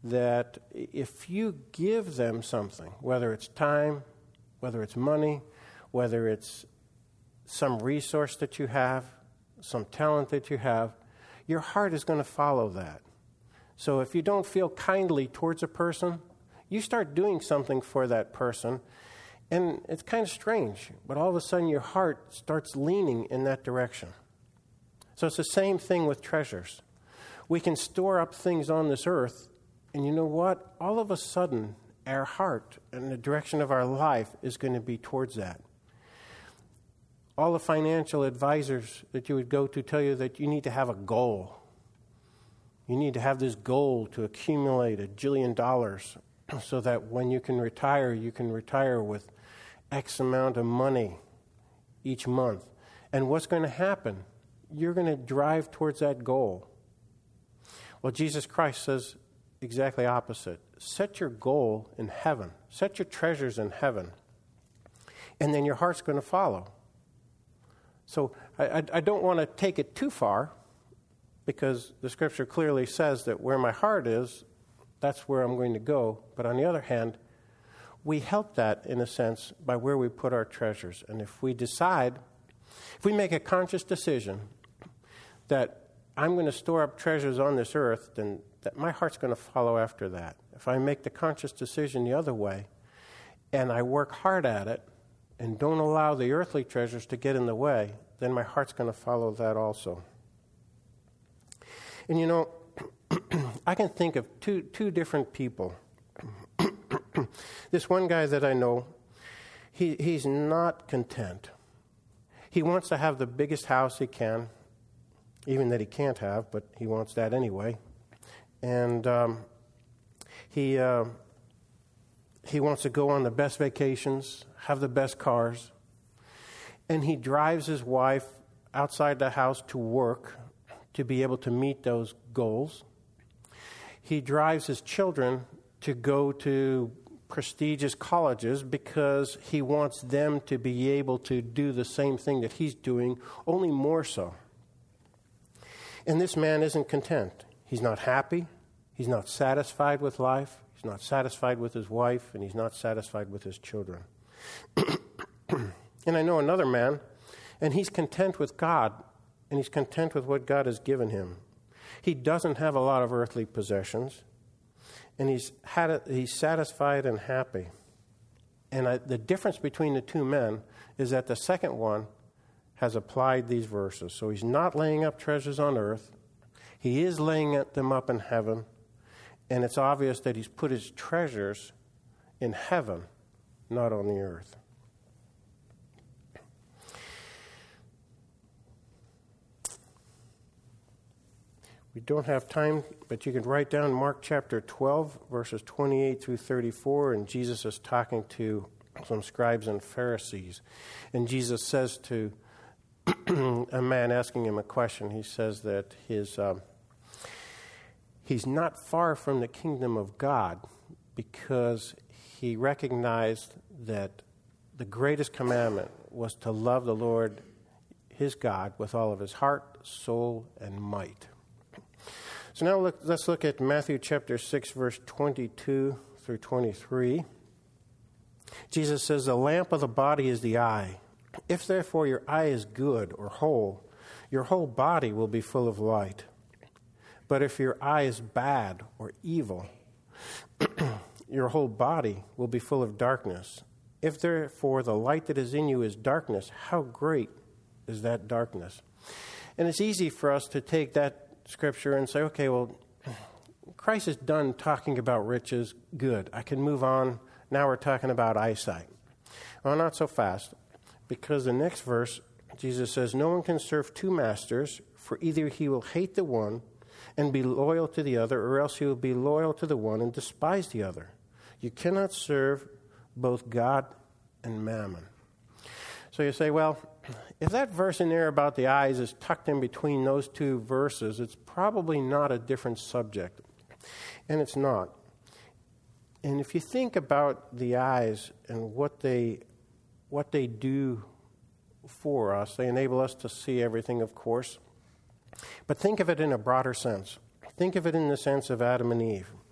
that if you give them something, whether it's time, whether it's money, whether it's some resource that you have, some talent that you have, your heart is going to follow that. So if you don't feel kindly towards a person, you start doing something for that person, and it's kind of strange, but all of a sudden your heart starts leaning in that direction. So it's the same thing with treasures. We can store up things on this earth, and you know what? All of a sudden, our heart and the direction of our life is going to be towards that. All the financial advisors that you would go to tell you that you need to have a goal. You need to have this goal to accumulate a jillion dollars so that when you can retire, you can retire with X amount of money each month. And what's going to happen? You're going to drive towards that goal. Well, Jesus Christ says exactly opposite. Set your goal in heaven. Set your treasures in heaven. And then your heart's going to follow. So I, I, I don't want to take it too far, because the Scripture clearly says that where my heart is, that's where I'm going to go. But on the other hand, we help that, in a sense, by where we put our treasures. And if we decide, if we make a conscious decision that I'm going to store up treasures on this earth, then that my heart's going to follow after that. If I make the conscious decision the other way, and I work hard at it, and don't allow the earthly treasures to get in the way, then my heart's going to follow that also. And you know, I can think of two two different people. This one guy that I know, he he's not content. He wants to have the biggest house he can, even that he can't have, but he wants that anyway. And um, he uh, he wants to go on the best vacations, have the best cars, and he drives his wife outside the house to work to be able to meet those goals. He drives his children to go to prestigious colleges because he wants them to be able to do the same thing that he's doing, only more so. And this man isn't content. He's not happy. He's not satisfied with life. He's not satisfied with his wife, and he's not satisfied with his children. And I know another man, and he's content with God, and he's content with what God has given him. He doesn't have a lot of earthly possessions, and he's had a, he's satisfied and happy. And I, the difference between the two men is that the second one has applied these verses. So he's not laying up treasures on earth. He is laying them up in heaven, and it's obvious that he's put his treasures in heaven, not on the earth. We don't have time, but you can write down Mark chapter twelve, verses twenty-eight through thirty-four, and Jesus is talking to some scribes and Pharisees. And Jesus says to a man asking him a question, he says that his um, he's not far from the kingdom of God because he recognized that the greatest commandment was to love the Lord, his God, with all of his heart, soul, and might. So now look, let's look at Matthew chapter six, verse twenty-two through twenty-three. Jesus says, "The lamp of the body is the eye. If therefore your eye is good or whole, your whole body will be full of light. But if your eye is bad or evil, your whole body will be full of darkness. If therefore the light that is in you is darkness, how great is that darkness?" And it's easy for us to take that scripture and say, okay, well, Christ is done talking about riches. Good. I can move on. Now we're talking about eyesight. Well, not so fast, because the next verse, Jesus says, "No one can serve two masters, for either he will hate the one and be loyal to the other, or else he will be loyal to the one and despise the other. You cannot serve both God and mammon." So you say, well, if that verse in there about the eyes is tucked in between those two verses, it's probably not a different subject. And it's not. And if you think about the eyes and what they what they do for us, they enable us to see everything, of course. But think of it in a broader sense. Think of it in the sense of Adam and Eve.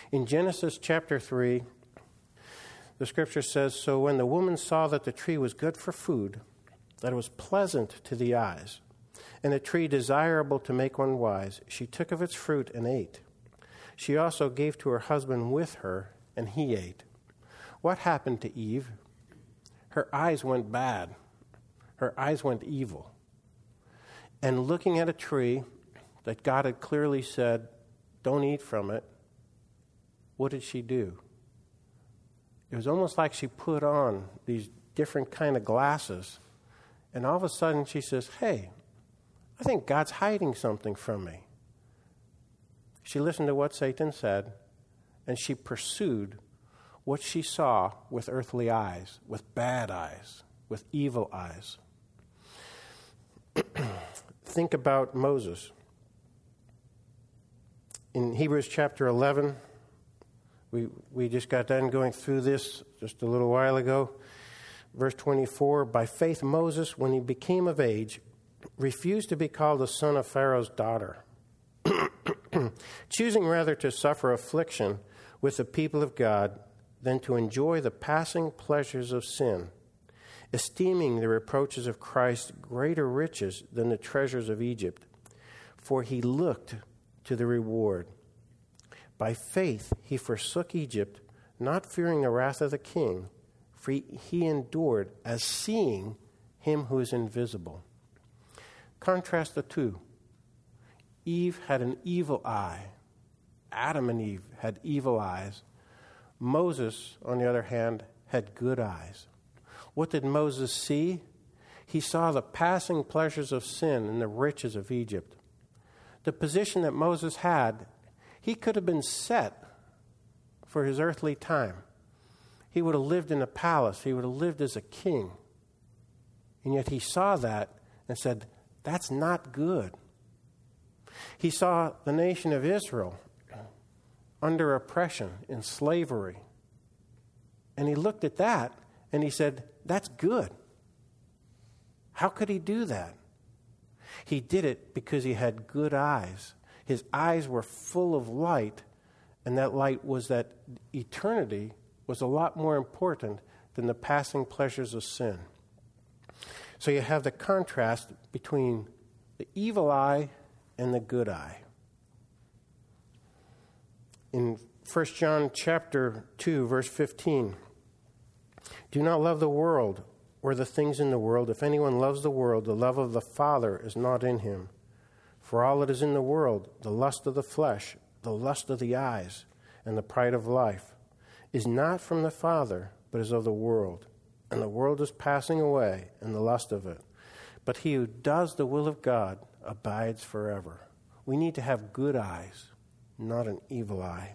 In Genesis chapter three, the scripture says, "So when the woman saw that the tree was good for food, that it was pleasant to the eyes, and a tree desirable to make one wise, she took of its fruit and ate. She also gave to her husband with her, and he ate." What happened to Eve? Her eyes went bad. Her eyes went evil. And looking at a tree that God had clearly said, don't eat from it, what did she do? It was almost like she put on these different kind of glasses, and all of a sudden she says, hey, I think God's hiding something from me. She listened to what Satan said, and she pursued what she saw with earthly eyes, with bad eyes, with evil eyes. Think about Moses. In Hebrews chapter eleven, we, we just got done going through this just a little while ago. Verse twenty-four, "By faith Moses, when he became of age, refused to be called the son of Pharaoh's daughter, choosing rather to suffer affliction with the people of God than to enjoy the passing pleasures of sin, esteeming the reproaches of Christ greater riches than the treasures of Egypt, for he looked to the reward. By faith he forsook Egypt, not fearing the wrath of the king, for he endured as seeing him who is invisible." Contrast the two. Eve had an evil eye. Adam and Eve had evil eyes. Moses, on the other hand, had good eyes. What did Moses see? He saw the passing pleasures of sin and the riches of Egypt. The position that Moses had, he could have been set for his earthly time. He would have lived in a palace. He would have lived as a king. And yet he saw that and said, that's not good. He saw the nation of Israel under oppression, in slavery. And he looked at that and he said, that's good. How could he do that? He did it because he had good eyes. His eyes were full of light, and that light was that eternity was a lot more important than the passing pleasures of sin. So you have the contrast between the evil eye and the good eye. In First John chapter two, verse fifteen, "Do not love the world or the things in the world. If anyone loves the world, the love of the Father is not in him. For all that is in the world, the lust of the flesh, the lust of the eyes, and the pride of life, is not from the Father, but is of the world. And the world is passing away, and the lust of it. But he who does the will of God abides forever." We need to have good eyes, not an evil eye.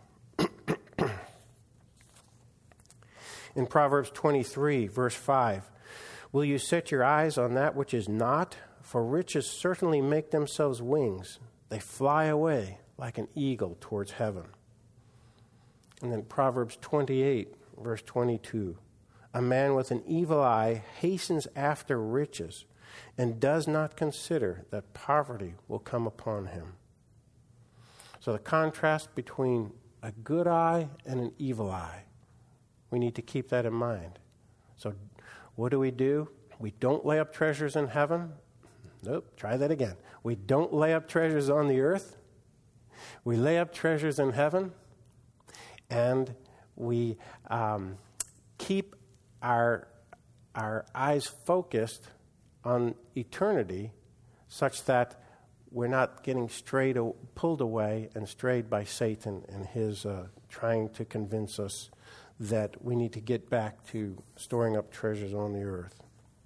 In Proverbs twenty-three, verse five, "Will you set your eyes on that which is not? For riches certainly make themselves wings. They fly away like an eagle towards heaven." And then Proverbs twenty-eight, verse twenty-two, "A man with an evil eye hastens after riches and does not consider that poverty will come upon him." So the contrast between a good eye and an evil eye, we need to keep that in mind. So what do we do? We don't lay up treasures in heaven. Nope, try that again. We don't lay up treasures on the earth. We lay up treasures in heaven, and we um, keep our, our eyes focused on eternity such that we're not getting strayed, pulled away and strayed by Satan and his uh, trying to convince us that we need to get back to storing up treasures on the earth.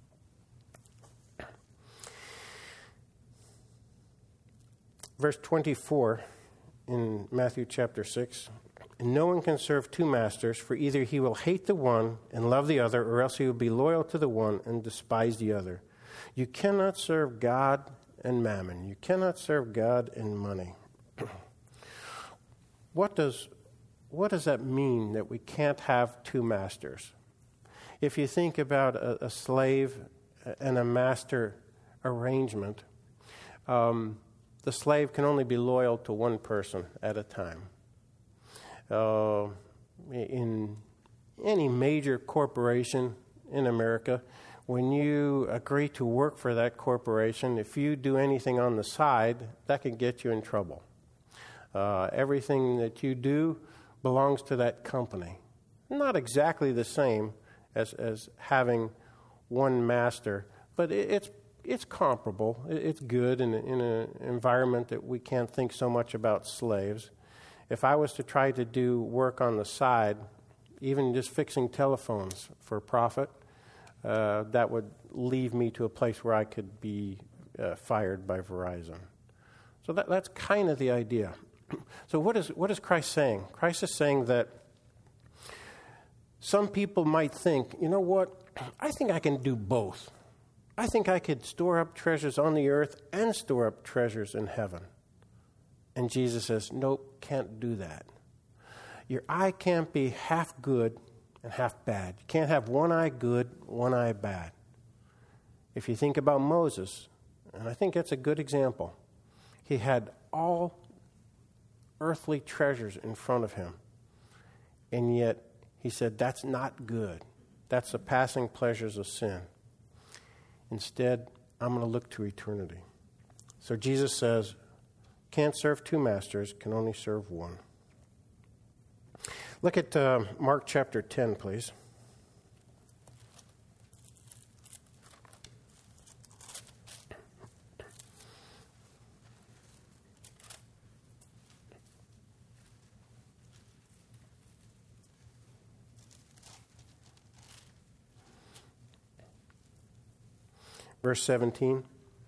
Verse twenty-four in Matthew chapter six, "No one can serve two masters, for either he will hate the one and love the other, or else he will be loyal to the one and despise the other. You cannot serve God and mammon. You cannot serve God and money." What does what does that mean, that we can't have two masters? If you think about a, a slave and a master arrangement, um, the slave can only be loyal to one person at a time. uh, in any major corporation in America, when you agree to work for that corporation, if you do anything on the side, that can get you in trouble. Uh, everything that you do belongs to that company. Not exactly the same as, as having one master, but it, it's it's comparable. It, it's good in, in an environment that we can't think so much about slaves. If I was to try to do work on the side, even just fixing telephones for profit, uh, that would leave me to a place where I could be uh, fired by Verizon. So that, that's kind of the idea. So what is what is Christ saying? Christ is saying that some people might think, you know what, I think I can do both. I think I could store up treasures on the earth and store up treasures in heaven. And Jesus says, nope, can't do that. Your eye can't be half good and half bad. You can't have one eye good, one eye bad. If you think about Moses, and I think that's a good example, he had all earthly treasures in front of him, and yet he said, that's not good. That's the passing pleasures of sin. Instead, I'm going to look to eternity. So Jesus says, can't serve two masters, can only serve one. Look at uh, Mark chapter ten, please. Verse seventeen.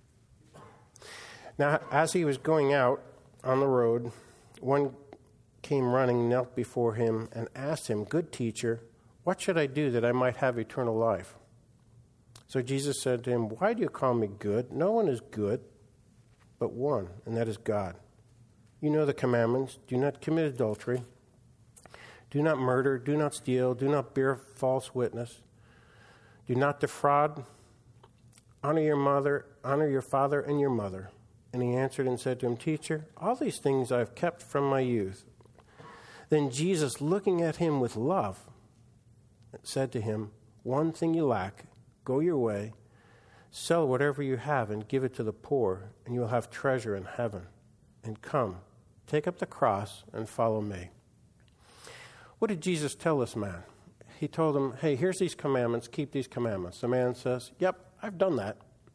Now, as he was going out on the road, one came running, knelt before him, and asked him, Good teacher, what should I do that I might have eternal life? So Jesus said to him, Why do you call me good? No one is good but one, and that is God. You know the commandments. Do not commit adultery. Do not murder. Do not steal. Do not bear false witness. Do not defraud. Honor your mother, honor your father and your mother. And he answered and said to him, Teacher, all these things I have kept from my youth. Then Jesus, looking at him with love, said to him, One thing you lack, go your way, sell whatever you have and give it to the poor, and you will have treasure in heaven. And come, take up the cross and follow me. What did Jesus tell this man? He told him, hey, here's these commandments, keep these commandments. The man says, yep, I've done that.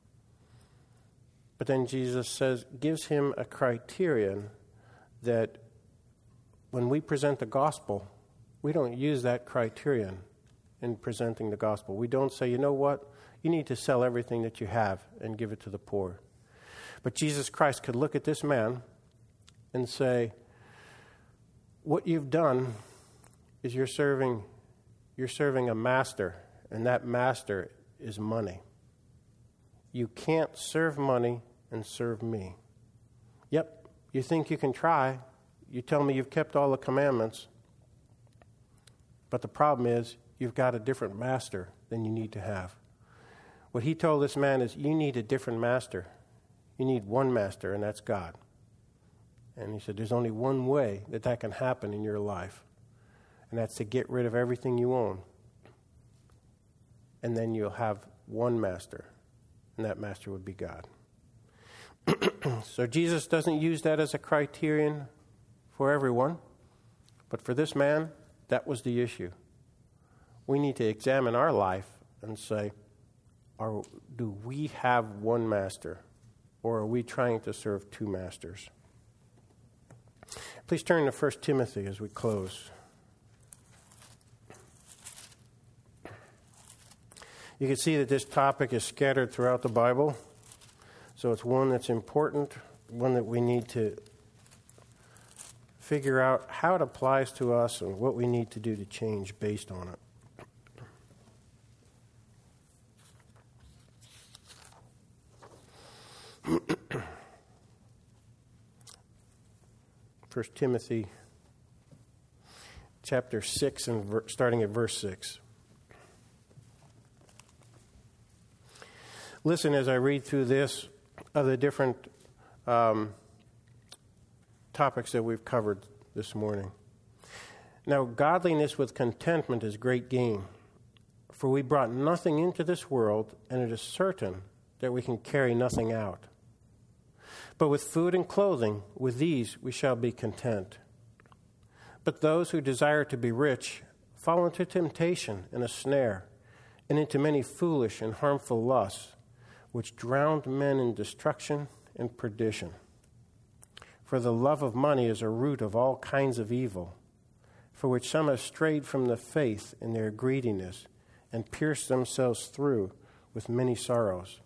But then Jesus says, gives him a criterion that when we present the gospel, we don't use that criterion in presenting the gospel. We don't say, you know what, you need to sell everything that you have and give it to the poor. But Jesus Christ could look at this man and say, what you've done is you're serving You're serving a master, and that master is money. You can't serve money and serve me. Yep, you think you can try. You tell me you've kept all the commandments. But the problem is, you've got a different master than you need to have. What he told this man is, you need a different master. You need one master, and that's God. And he said, there's only one way that that can happen in your life. And that's to get rid of everything you own. And then you'll have one master. And that master would be God. So Jesus doesn't use that as a criterion for everyone. But for this man, that was the issue. We need to examine our life and say, are, do we have one master? Or are we trying to serve two masters? Please turn to First Timothy as we close. You can see that this topic is scattered throughout the Bible. So it's one that's important, one that we need to figure out how it applies to us and what we need to do to change based on it. First Timothy chapter six, and ver- starting at verse six. Listen as I read through this of the different um, topics that we've covered this morning. Now, godliness with contentment is great gain, for we brought nothing into this world, and it is certain that we can carry nothing out. But with food and clothing, with these we shall be content. But those who desire to be rich fall into temptation and a snare, and into many foolish and harmful lusts, which drown men in destruction and perdition. For the love of money is a root of all kinds of evil, for which some have strayed from the faith in their greediness, and pierced themselves through with many sorrows.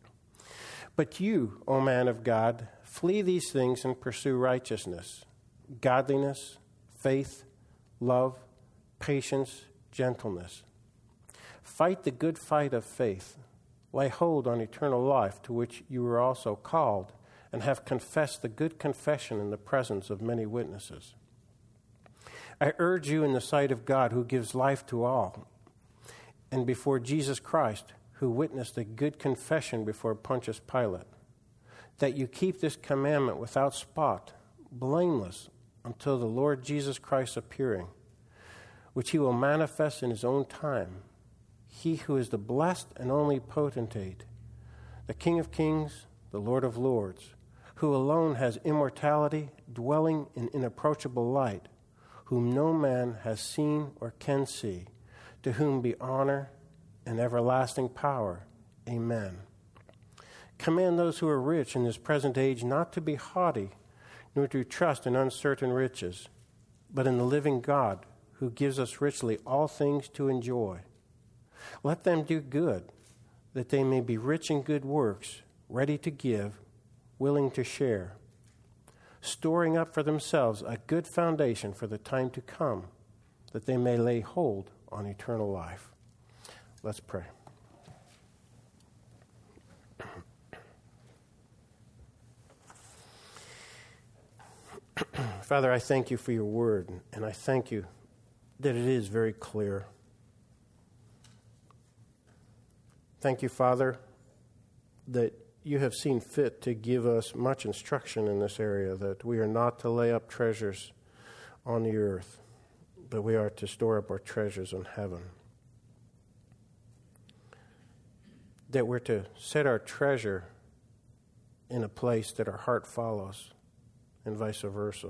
But you, O man of God, flee these things and pursue righteousness, godliness, faith, love, patience, gentleness. Fight the good fight of faith. Lay hold on eternal life, to which you were also called, and have confessed the good confession in the presence of many witnesses. I urge you in the sight of God, who gives life to all, and before Jesus Christ, who witnessed a good confession before Pontius Pilate, that you keep this commandment without spot, blameless, until the Lord Jesus Christ appearing, which he will manifest in his own time, he who is the blessed and only potentate, the King of kings, the Lord of lords, who alone has immortality, dwelling in inapproachable light, whom no man has seen or can see, to whom be honor and everlasting power. Amen. Command those who are rich in this present age not to be haughty, nor to trust in uncertain riches, but in the living God, who gives us richly all things to enjoy. Let them do good, that they may be rich in good works, ready to give, willing to share, storing up for themselves a good foundation for the time to come, that they may lay hold on eternal life. Let's pray. Father, I thank you for your word, and I thank you that it is very clear. Thank you, Father, that you have seen fit to give us much instruction in this area, that we are not to lay up treasures on the earth, but we are to store up our treasures in heaven. That we're to set our treasure in a place that our heart follows, and vice versa.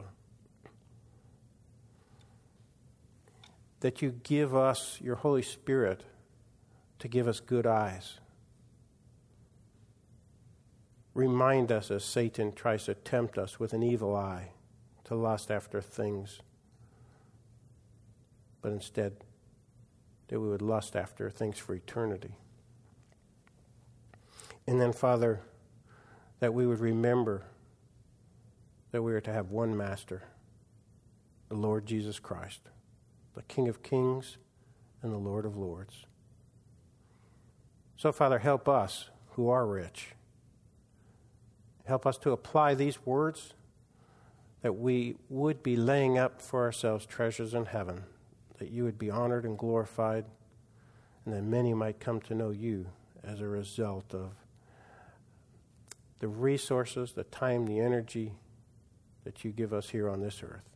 That you give us your Holy Spirit to give us good eyes. Remind us as Satan tries to tempt us with an evil eye to lust after things, but instead that we would lust after things for eternity. And then, Father, that we would remember that we are to have one master, the Lord Jesus Christ, the King of kings and the Lord of lords. So, Father, help us who are rich. Help us to apply these words, that we would be laying up for ourselves treasures in heaven, that you would be honored and glorified, and that many might come to know you as a result of the resources, the time, the energy that you give us here on this earth.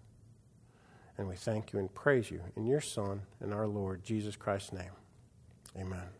And we thank you and praise you in your Son and our Lord, Jesus Christ's name. Amen.